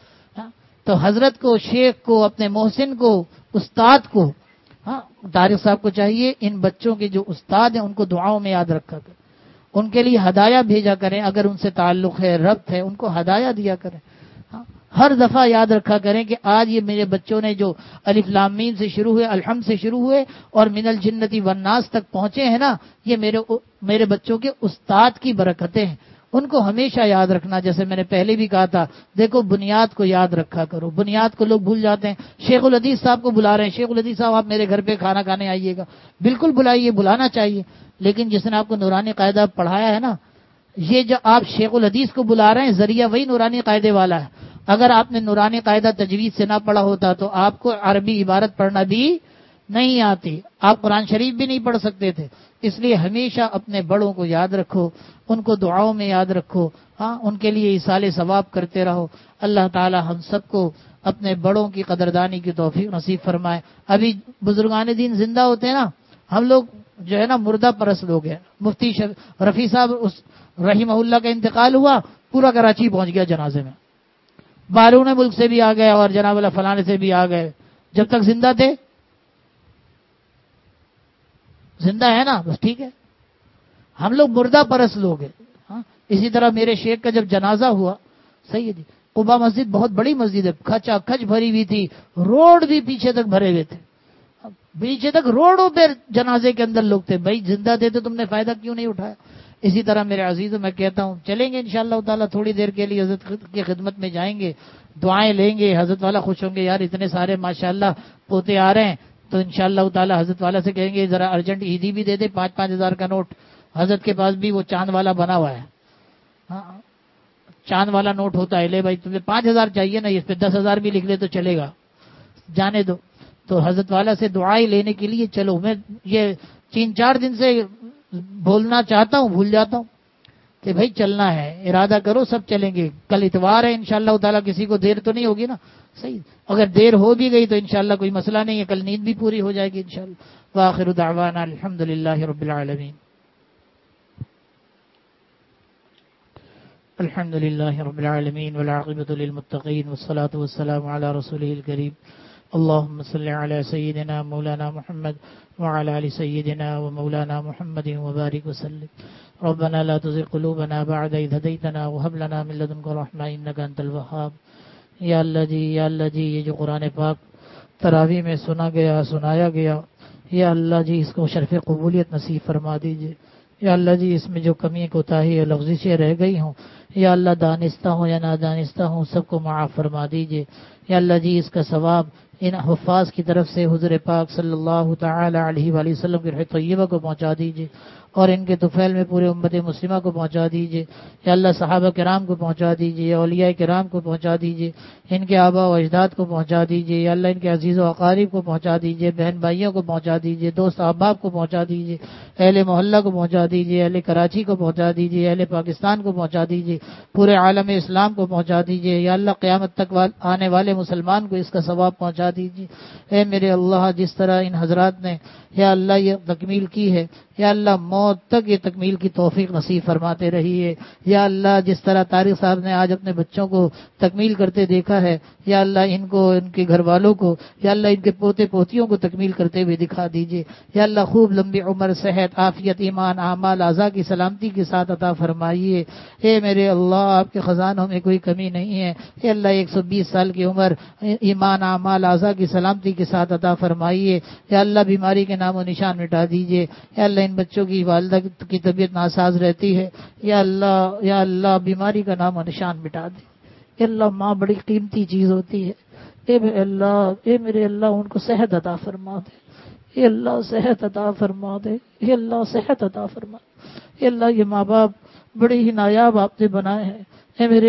تو حضرت کو, شیخ کو, اپنے محسن کو, استاد کو, طارق صاحب کو چاہیے ان بچوں کے جو استاد ہیں ان کو دعاؤں میں یاد رکھا کریں, ان کے لیے ہدایہ بھیجا کریں. اگر ان سے تعلق ہے, ربط ہے, ان کو ہدایہ دیا کریں. ہر دفعہ یاد رکھا کریں کہ آج یہ میرے بچوں نے جو الف لام میم سے شروع ہوئے, الحمد سے شروع ہوئے اور من الجنتی والناس تک پہنچے ہیں نا, یہ میرے بچوں کے استاد کی برکتیں ہیں. ان کو ہمیشہ یاد رکھنا. جیسے میں نے پہلے بھی کہا تھا, دیکھو بنیاد کو یاد رکھا کرو. بنیاد کو لوگ بھول جاتے ہیں. شیخ الحدیث صاحب کو بلا رہے ہیں, شیخ الحدیث صاحب آپ میرے گھر پہ کھانا کھانے آئیے گا. بالکل بلائیے, بلانا چاہیے. لیکن جس نے آپ کو نورانی قاعدہ پڑھایا ہے نا, یہ جو آپ شیخ الحدیث کو بلا رہے ہیں, ذریعہ وہی نورانی قاعدے والا ہے. اگر آپ نے نورانی قاعدہ تجوید سے نہ پڑھا ہوتا تو آپ کو عربی عبارت پڑھنا بھی نہیں آتی, آپ قرآن شریف بھی نہیں پڑھ سکتے تھے. اس لیے ہمیشہ اپنے بڑوں کو یاد رکھو, ان کو دعاؤں میں یاد رکھو, ان کے لیے ایصال ثواب کرتے رہو. اللہ تعالی ہم سب کو اپنے بڑوں کی قدردانی کی توفیق نصیب فرمائے. ابھی بزرگان دین زندہ ہوتے ہیں نا, ہم لوگ جو ہے نا مردہ پرست لوگ ہیں. مفتی رفیع صاحب رحمہ اللہ کا انتقال ہوا, پورا کراچی پہنچ گیا جنازے میں. بیرون ملک سے بھی آ گئے اور جناب اللہ فلانے سے بھی آ گئے. جب تک زندہ تھے, زندہ ہے نا, بس ٹھیک ہے. ہم لوگ مردہ پرست لوگ ہیں. اسی طرح میرے شیخ کا جب جنازہ ہوا, صحیح ہے جی, قبا مسجد بہت بڑی مسجد ہے, کھچا کھچ بھری ہوئی تھی, روڈ بھی پیچھے تک بھرے ہوئے تھے. پیچھے تک روڈوں پہ جنازے کے اندر لوگ تھے. بھائی زندہ تھے تو تم نے فائدہ کیوں نہیں اٹھایا؟ اسی طرح میرے عزیزوں میں کہتا ہوں, چلیں گے انشاءاللہ تعالیٰ تھوڑی دیر کے لیے حضرت کی خدمت میں جائیں گے, دعائیں لیں گے. حضرت والا خوش ہوں گے, یار اتنے سارے ماشاءاللہ پوتے آ رہے ہیں, تو انشاءاللہ تعالیٰ حضرت والا سے کہیں گے ذرا ارجنٹ عیدی بھی دے دے, 5-5 ہزار کا نوٹ. حضرت کے پاس بھی وہ چاند والا بنا ہوا ہے, چاند والا نوٹ ہوتا ہے. لے بھائی تمہیں 5,000 چاہیے نا, اس پہ 10,000 بھی لکھ لے تو چلے گا, جانے دو. تو حضرت والا سے دعائیں لینے کے لیے چلو. میں یہ 3-4 دن سے بولنا چاہتا ہوں, بھول جاتا ہوں کہ بھائی چلنا ہے, ارادہ کرو سب چلیں گے. کل اتوار ہے, انشاءاللہ تعالیٰ کسی کو دیر تو نہیں ہوگی نا, صحیح. اگر دیر ہو بھی گئی تو انشاءاللہ کوئی مسئلہ نہیں ہے, کل نیند بھی پوری ہو جائے گی انشاءاللہ. وآخر دعوانا الحمدللہ رب العالمین. الحمد لله رب العالمين والعاقبة للمتقين والصلاة والسلام على رسوله الكريم اللهم صل على سيدنا مولانا محمد وعلى آل سيدنا ومولانا محمد وبارك وسلم ربنا لا تزغ قلوبنا بعد إذ هديتنا وهب لنا من لدنك رحمة إنك أنت الوهاب. یا اللہ جی یہ جو قرآن پاک تراویح میں سنایا گیا یا اللہ جی اس کو شرف قبولیت نصیب فرما دیجیے. یا اللہ جی اس میں جو کمی کوتاہی اور لغزشیں رہ گئی ہوں یا اللہ دانستہ ہوں یا نادانستہ ہوں سب کو معاف فرما دیجیے. یا اللہ جی اس کا ثواب ان حفاظ کی طرف سے حضور پاک صلی اللہ تعالی علیہ وآلہ وسلم کی روح طیبہ کو پہنچا دیجیے اور ان کے طفیل میں پورے امت مسلمہ کو پہنچا دیجیے. یا اللہ صحابہ کرام کو پہنچا دیجیے, اولیاء کرام کو پہنچا دیجیے, ان کے آبا و اجداد کو پہنچا دیجیے. یا اللہ ان کے عزیز و اقارب کو پہنچا دیجیے, بہن بھائیوں کو پہنچا دیجیے, دوست احباب کو پہنچا دیجیے, اہل محلہ کو پہنچا دیجیے, اہل کراچی کو پہنچا دیجیے, اہل پاکستان کو پہنچا دیجیے, پورے عالم اسلام کو پہنچا دیجیے. یا اللہ قیامت تک آنے والے مسلمان کو اس کا ثواب پہنچا دیجیے. اے میرے اللہ جس طرح ان حضرات نے یا اللہ یہ تکمیل کی ہے یا اللہ موت تک یہ تکمیل کی توفیق نصیب فرماتے رہیے. یا اللہ جس طرح طارق صاحب نے آج اپنے بچوں کو تکمیل کرتے دیکھا ہے یا اللہ ان کو ان کے گھر والوں کو یا اللہ ان کے پوتے پوتیوں کو تکمیل کرتے ہوئے دکھا دیجیے. یا اللہ خوب لمبی عمر, صحت, عافیت, ایمان, اعمال, اعضاء کی سلامتی کے ساتھ عطا فرمائیے. اے میرے اللہ آپ کے خزانوں میں کوئی کمی نہیں ہے. اے اللہ 120 سال کی عمر ایمان, اعمال, اعضاء کی سلامتی کے ساتھ عطا فرمائیے. یا اللہ بیماری کے نام و نشان مٹا دیجیے. یا اللہ ان بچوں کی والدہ کی طبیعت ناساز رہتی ہے یا اللہ بیماری کا نام و نشان مٹا دے. یا اللہ ماں بڑی قیمتی چیز ہوتی ہے. اے میرے اللہ ان کو صحت عطا فرما دے. اے اللہ صحت عطا فرما دے. اے اللہ صحت عطا فرما دے. اے اللہ یہ ماں باپ بڑے ہی نایاب آپ نے بنائے ہیں. اے میرے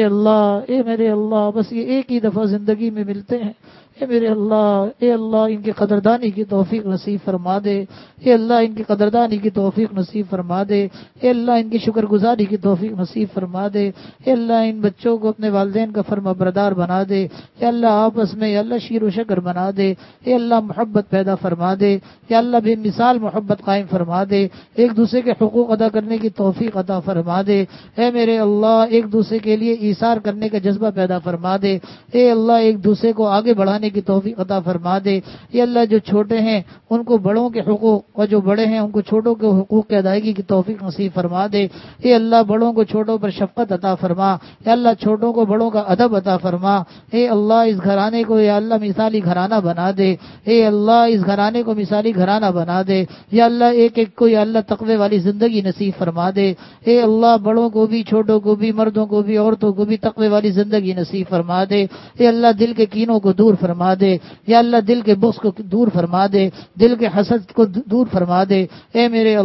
اللہ بس یہ ایک ہی دفعہ زندگی میں ملتے ہیں. اے اللہ ان کی قدردانی کی توفیق نصیب فرما دے. اے اللہ ان کی قدردانی کی توفیق نصیب فرما دے. اے اللہ ان کی شکر گزاری کی توفیق نصیب فرما دے. اے اللہ ان بچوں کو اپنے والدین کا فرما بردار بنا دے. اے اللہ آپس میں یا اللہ شیر و شکر بنا دے. اے اللہ محبت پیدا فرما دے. یا اللہ بے مثال محبت قائم فرما دے. ایک دوسرے کے حقوق ادا کرنے کی توفیق عطا فرما دے. اے میرے اللہ ایک دوسرے کے لیے ایثار کرنے کا جذبہ پیدا فرما دے. اے اللہ ایک دوسرے کو آگے بڑھانے کی توفیق عطا فرما دے. یا اللہ جو چھوٹے ہیں ان کو بڑوں کے حقوق اور جو بڑے ہیں ان کو چھوٹوں کے حقوق کی ادائیگی کی توفیق نصیب فرما دے. اے اللہ بڑوں کو چھوٹوں پر شفقت عطا فرما. یا اللہ چھوٹوں کو بڑوں کا ادب عطا فرما. اے اللہ اس گھرانے کو یا اللہ مثالی گھرانہ بنا دے. اے اللہ اس گھرانے کو مثالی گھرانہ بنا دے. یا اللہ ایک ایک کو یا اللہ تقوی والی زندگی نصیب فرما دے. اے اللہ بڑوں کو بھی چھوٹوں کو بھی مردوں کو بھی عورتوں کو بھی تقوی والی زندگی نصیب فرما دے. اے اللہ دل کے کینوں کو دور فرما دے. یا اللہ دل کے بغض کو دور فرما دے. دل کے حسد کو دور فرما دے. اے میرے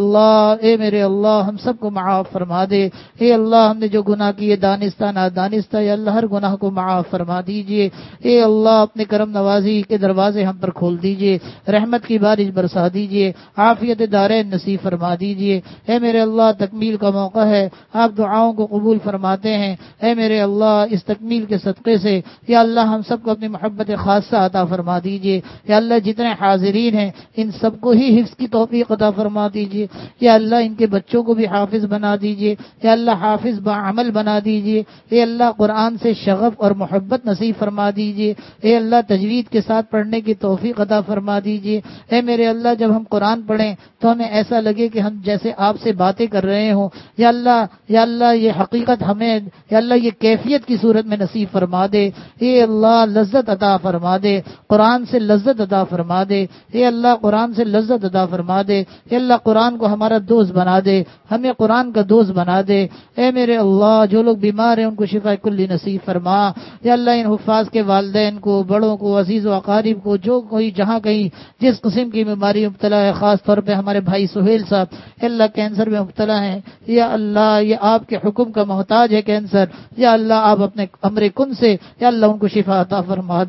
اللہ ہم سب کو معاف فرما دے. اے اللہ ہم نے جو گناہ کیے دانستہ نادانستہ یا اللہ ہر گناہ کو معاف فرما دیجئے. اے اللہ اپنے کرم نوازی کے دروازے ہم پر کھول دیجئے. رحمت کی بارش برسا دیجئے. عافیت دارین نصیب فرما دیجئے. اے میرے اللہ تکمیل کا موقع ہے, آپ دعاؤں کو قبول فرماتے ہیں. اے میرے اللہ اس تکمیل کے صدقے سے یا اللہ ہم سب کو اپنی محبت خاصہ عطا فرما دیجئے. یا اللہ جتنے حاضرین ہیں ان سب کو ہی حفظ کی توفیق عطا فرما دیجئے. یا اللہ ان کے بچوں کو بھی حافظ بنا دیجئے. یا اللہ حافظ بعمل بنا دیجئے. اے اللہ قرآن سے شغف اور محبت نصیب فرما دیجئے. اے اللہ تجوید کے ساتھ پڑھنے کی توفیق عطا فرما دیجئے. اے میرے اللہ جب ہم قرآن پڑھیں تو ہمیں ایسا لگے کہ ہم جیسے آپ سے باتیں کر رہے ہوں. یا اللہ یہ حقیقت ہمیں یا اللہ یہ کیفیت کی صورت میں نصیب فرما دے. اے اللہ لذت عطا فرما دے. قرآن سے لذت عطا فرما دے. اے اللہ قرآن سے لذت عطا فرما دے. اے اللہ قرآن کو ہمارا دوست بنا دے. ہمیں قرآن کا دوست بنا دے. اے میرے اللہ جو لوگ بیمار ہیں ان کو شفا کلی نصیب فرما. یا اللہ ان حفاظ کے والدین کو, بڑوں کو, عزیز و اقارب کو, جو کوئی جہاں کہیں جس قسم کی بیماری مبتلا ہے, خاص طور پہ ہمارے بھائی سہیل صاحب اے اللہ کینسر میں مبتلا ہیں. یا اللہ یہ آپ کے حکم کا محتاج ہے کینسر. یا اللہ آپ اپنے امر کن سے یا اللہ ان کو شفا عطا فرما دے.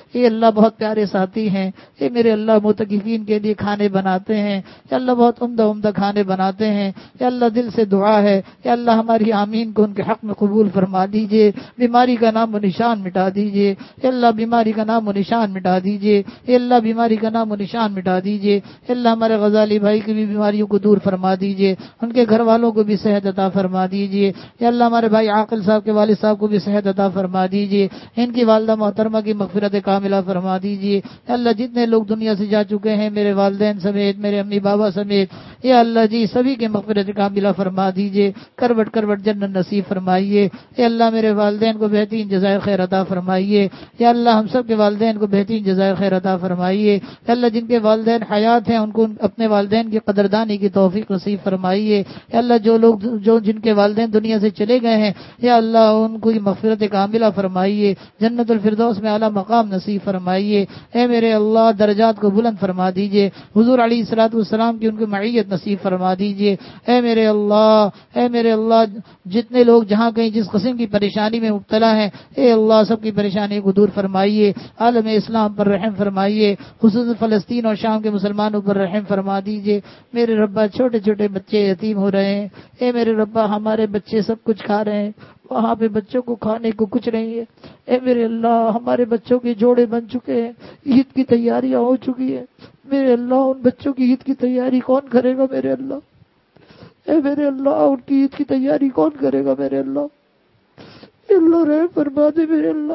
یہ اللہ بہت پیارے ساتھی ہیں، یہ میرے اللہ معتکفین کے لیے کھانے بناتے ہیں، یا اللہ بہت عمدہ عمدہ کھانے بناتے ہیں، یا اللہ دل سے دعا ہے، یا اللہ ہماری آمین کو ان کے حق میں قبول فرما دیجئے، بیماری کا نام و نشان مٹا دیجئے، یا اللہ بیماری کا نام و نشان مٹا دیجئے، یا اللہ بیماری کا نام و نشان مٹا دیجئے، یا اللہ ہمارے غزالی بھائی کی بھی بیماریوں کو دور فرما دیجئے، ان کے گھر والوں کو بھی صحت عطا فرما دیجئے، یا اللہ ہمارے بھائی عاقل صاحب کے والد صاحب کو بھی صحت عطا فرما دیجئے، ان کی والدہ محترمہ کی مغفرت کاملہ فرما دیجئے، یا اللہ جتنے لوگ دنیا سے جا چکے ہیں میرے والدین سمیت، میرے امی بابا سمیت، یا اللہ جی سبھی کے مغفرت کاملہ فرما دیجئے، کروٹ کروٹ جنت نصیب فرمائیے، یا اللہ میرے والدین کو بہترین جزائے خیر عطا فرمائیے، یا اللہ ہم سب کے والدین کو بہترین جزائے خیر عطا فرمائیے، یا اللہ جن کے والدین حیات ہیں ان کو اپنے والدین کی قدردانی کی توفیق نصیب فرمائیے، یا اللہ جو لوگ جن کے والدین دنیا سے چلے گئے ہیں یا اللہ ان کو مغفرت کاملہ فرمائیے، جنت الفردوس میں اعلیٰ مقام نصیب فرمائیے، اے میرے اللہ درجات کو بلند فرما دیجئے، حضور علیہ الصلوۃ والسلام کی ان کی معیت نصیب فرما دیجئے، اے میرے اللہ جتنے لوگ جہاں کہیں جس قسم کی پریشانی میں مبتلا ہیں اے اللہ سب کی پریشانی کو دور فرمائیے، عالم اسلام پر رحم فرمائیے، خصوصاً فلسطین اور شام کے مسلمانوں پر رحم فرما دیجئے، میرے ربا چھوٹے چھوٹے بچے یتیم ہو رہے ہیں، اے میرے ربا ہمارے بچے سب کچھ کھا رہے ہیں، وہاں پہ بچوں کو کھانے کو کچھ نہیں ہے، اے میرے اللہ ہمارے بچوں کے جوڑے بن چکے ہیں، عید کی تیاریاں ہو چکی ہیں، میرے اللہ ان بچوں کی عید کی تیاری کون کرے گا میرے اللہ، اے میرے اللہ ان کی عید کی تیاری کون کرے گا میرے اللہ، اے اللہ رحم فرما دے میرے اللہ،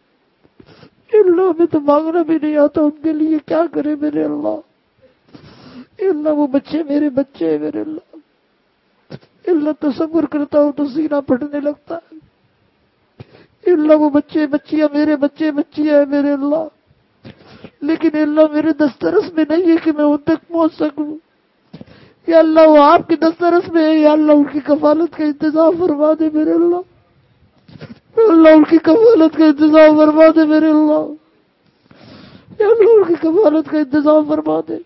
اے اللہ ہمیں تو مانگنا بھی نہیں آتا ان کے لیے کیا کرے میرے اللہ، اے اللہ وہ بچے میرے بچے ہیں میرے اللہ، اے اللہ تصور کرتا ہوں تو سینہ پھٹنے لگتا ہے، اے اللہ وہ بچے بچیاں میرے بچے بچیاں ہیں میرے اللہ، لیکن اے اللہ میرے دسترس میں نہیں ہے کہ میں ان تک پہنچ سکوں، یا اللہ وہ آپ کی دسترس میں ہے، یا اللہ ان کی کفالت کا انتظام فرما دے میرے اللہ، یا اللہ ان کی کفالت کا انتظام فرما دے میرے اللہ، یا اللہ ان کی کفالت کا انتظام فرما دے،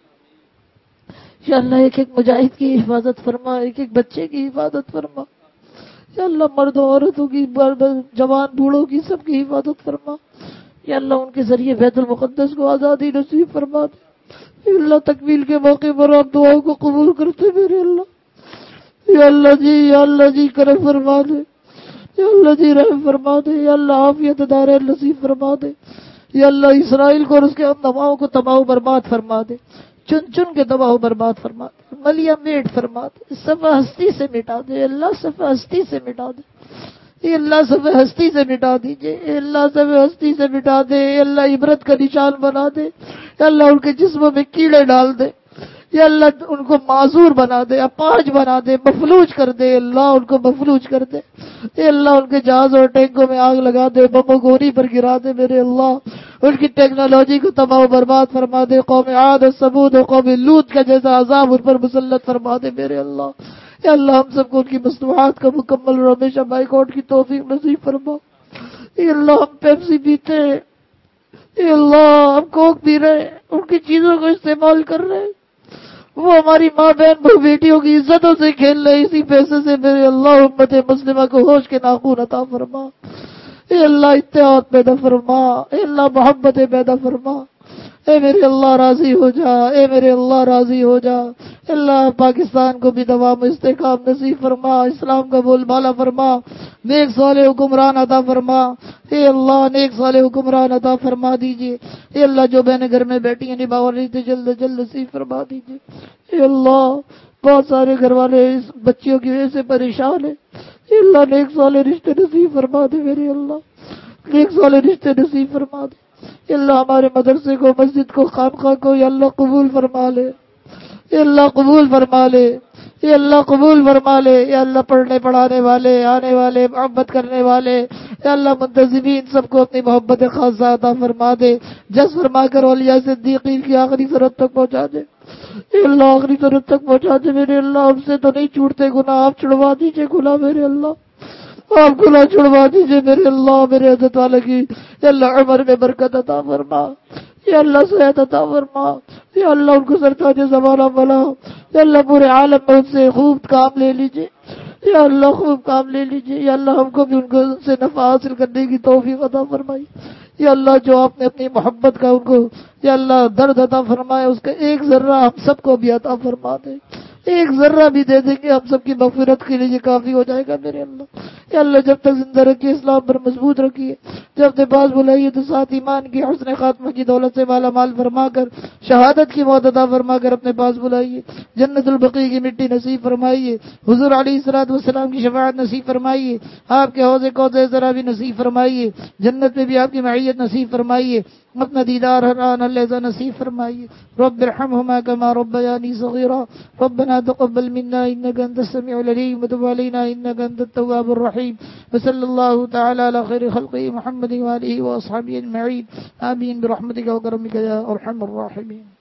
یا اللہ ایک ایک مجاہد کی حفاظت فرما، ایک ایک بچے کی حفاظت فرما، یا اللہ مردوں عورتوں کی جوان بوڑھوں کی سب کی حفاظت فرما، یا اللہ ان کے ذریعے بیت المقدس کو آزادی نصیب فرما دے، یا اللہ تکمیل کے موقع پر آپ دعاؤں کو قبول کرتے میرے اللہ، یا اللہ جی کرم فرما دے، یا اللہ جی رحم فرما دے، یا اللہ عافیت دارین نصیب فرما دے، یا اللہ اسرائیل کو اور اس کے تمام کو تباہ و برباد فرما دے، چن چن کے تباہ و برباد فرما دے، ملیا میٹ فرما دے، صفحہ ہستی سے مٹا دے، اللہ صفحہ ہستی سے مٹا دے، اے اللہ صفحہ ہستی سے مٹا دیجئے، اے اللہ صفحہ ہستی سے مٹا دے، اے اللہ عبرت کا نشان بنا دے، اے اللہ ان کے جسموں میں کیڑے ڈال دے، یا اللہ ان کو معذور بنا دے، اپاہج بنا دے، مفلوج کر دے، اللہ ان کو مفلوج کر دے، اے اللہ ان کے جہاز اور ٹینکوں میں آگ لگا دے، بم و گولی پر گرا دے میرے اللہ، ان کی ٹیکنالوجی کو تباہ و برباد فرما دے، قوم عاد اور ثمود اور قوم لوط کا جیسا عذاب ان پر مسلط فرما دے میرے اللہ، یا اللہ ہم سب کو ان کی مصنوعات کا مکمل اور ہمیشہ بائیکاٹ کی توفیق نصیب فرما، اے اللہ ہم پیپسی پیتے ہیں، اے اللہ ہم کوک پی رہے ہیں، ان کی چیزوں کو استعمال کر رہے ہیں، وہ ہماری ماں بہن بہو بیٹیوں کی عزتوں سے کھیل رہے، اسی پیسے سے میرے اللہ امت مسلمہ کو ہوش کے ناخون عطا فرما، اے اللہ اتحاد پیدا فرما، اے اللہ محبت پیدا فرما، اے میرے اللہ راضی ہو جا، اے میرے اللہ راضی ہو جا، اللہ پاکستان کو بھی دوام استحکام نصیب فرما، اسلام کا بول بالا فرما، نیک صالح حکمران عطا فرما، اے اللہ نیک صالح حکمران عطا فرما دیجئے، اے اللہ جو بہنیں گھر میں بیٹھی ہیں نبھا رہی تھی جلد جلد نصیب فرما دیجئے، اے اللہ بہت سارے گھر والے اس بچیوں کی وجہ سے پریشان ہیں، اے اللہ نیک صالح رشتے نصیب فرما دے میرے اللہ، نیک صالح رشتے نصیب فرما دے، اے اللہ ہمارے مدرسے کو مسجد کو خانقاہ کو یا اللہ قبول فرما لے، اے اللہ قبول فرما لے، اے اللہ قبول فرما لے، اے اللہ پڑھنے پڑھانے والے آنے والے محبت کرنے والے اے اللہ منتظمین سب کو اپنی محبت خاصہ عطا فرما دے، جس فرما کر اولیاء صدیقین کی آخری ضرورت تک پہنچا دے، اے اللہ آخری ضرورت تک پہنچا دے میرے اللہ، ہم سے تو نہیں چھوٹتے گناہ، آپ چھڑوا دیجئے گناہ میرے اللہ، آپ گناہ چھڑوا دیجئے میرے اللہ، میرے عزت والا کی اے اللہ عمر میں برکت عطا فرما، یا اللہ صحت عطا فرما، یا اللہ ان کو سرتاج زمانہ بنا، یا اللہ پورے عالم میں ان سے خوب کام لے لیجئے، یا اللہ خوب کام لے لیجئے، یا اللہ ہم کو بھی ان سے نفع حاصل کرنے کی توفیق عطا فرمائی، یا اللہ جو آپ نے اپنی محبت کا ان کو یا اللہ درد عطا فرمایا اس کا ایک ذرہ ہم سب کو بھی عطا فرما دے، ایک ذرہ بھی دے دیں گے ہم سب کی مغفرت کے لیے یہ کافی ہو جائے گا میرے اللہ۔ یا اللہ جب تک زندہ رکھیے اسلام پر مضبوط رکھیے، جب اپنے پاس بلائیے تو ساتھ ایمان کی حسن خاتمہ کی دولت سے مالا مال فرما کر شہادت کی موت عطا فرما کر اپنے پاس بلائیے، جنت البقیع کی مٹی نصیب فرمائیے، حضور علیہ الصلوۃ والسلام کی شفاعت نصیب فرمائیے، آپ کے حوض کوثر ذرا بھی نصیب فرمائیے، جنت میں بھی آپ کی معیت نصیب فرمائیے، اپنا دیدار حران اللذہ نصیب فرمائیے۔ رب ارحمهما كما ربياني صغيرا ربنا تقبل منا انك انت السميع العليم وتب علينا انك انت التواب الرحيم وصلى الله تعالى على خير خلقه محمد وآله واصحابه اجمعين آمين برحمتك وكرمك يا ارحم الراحمين۔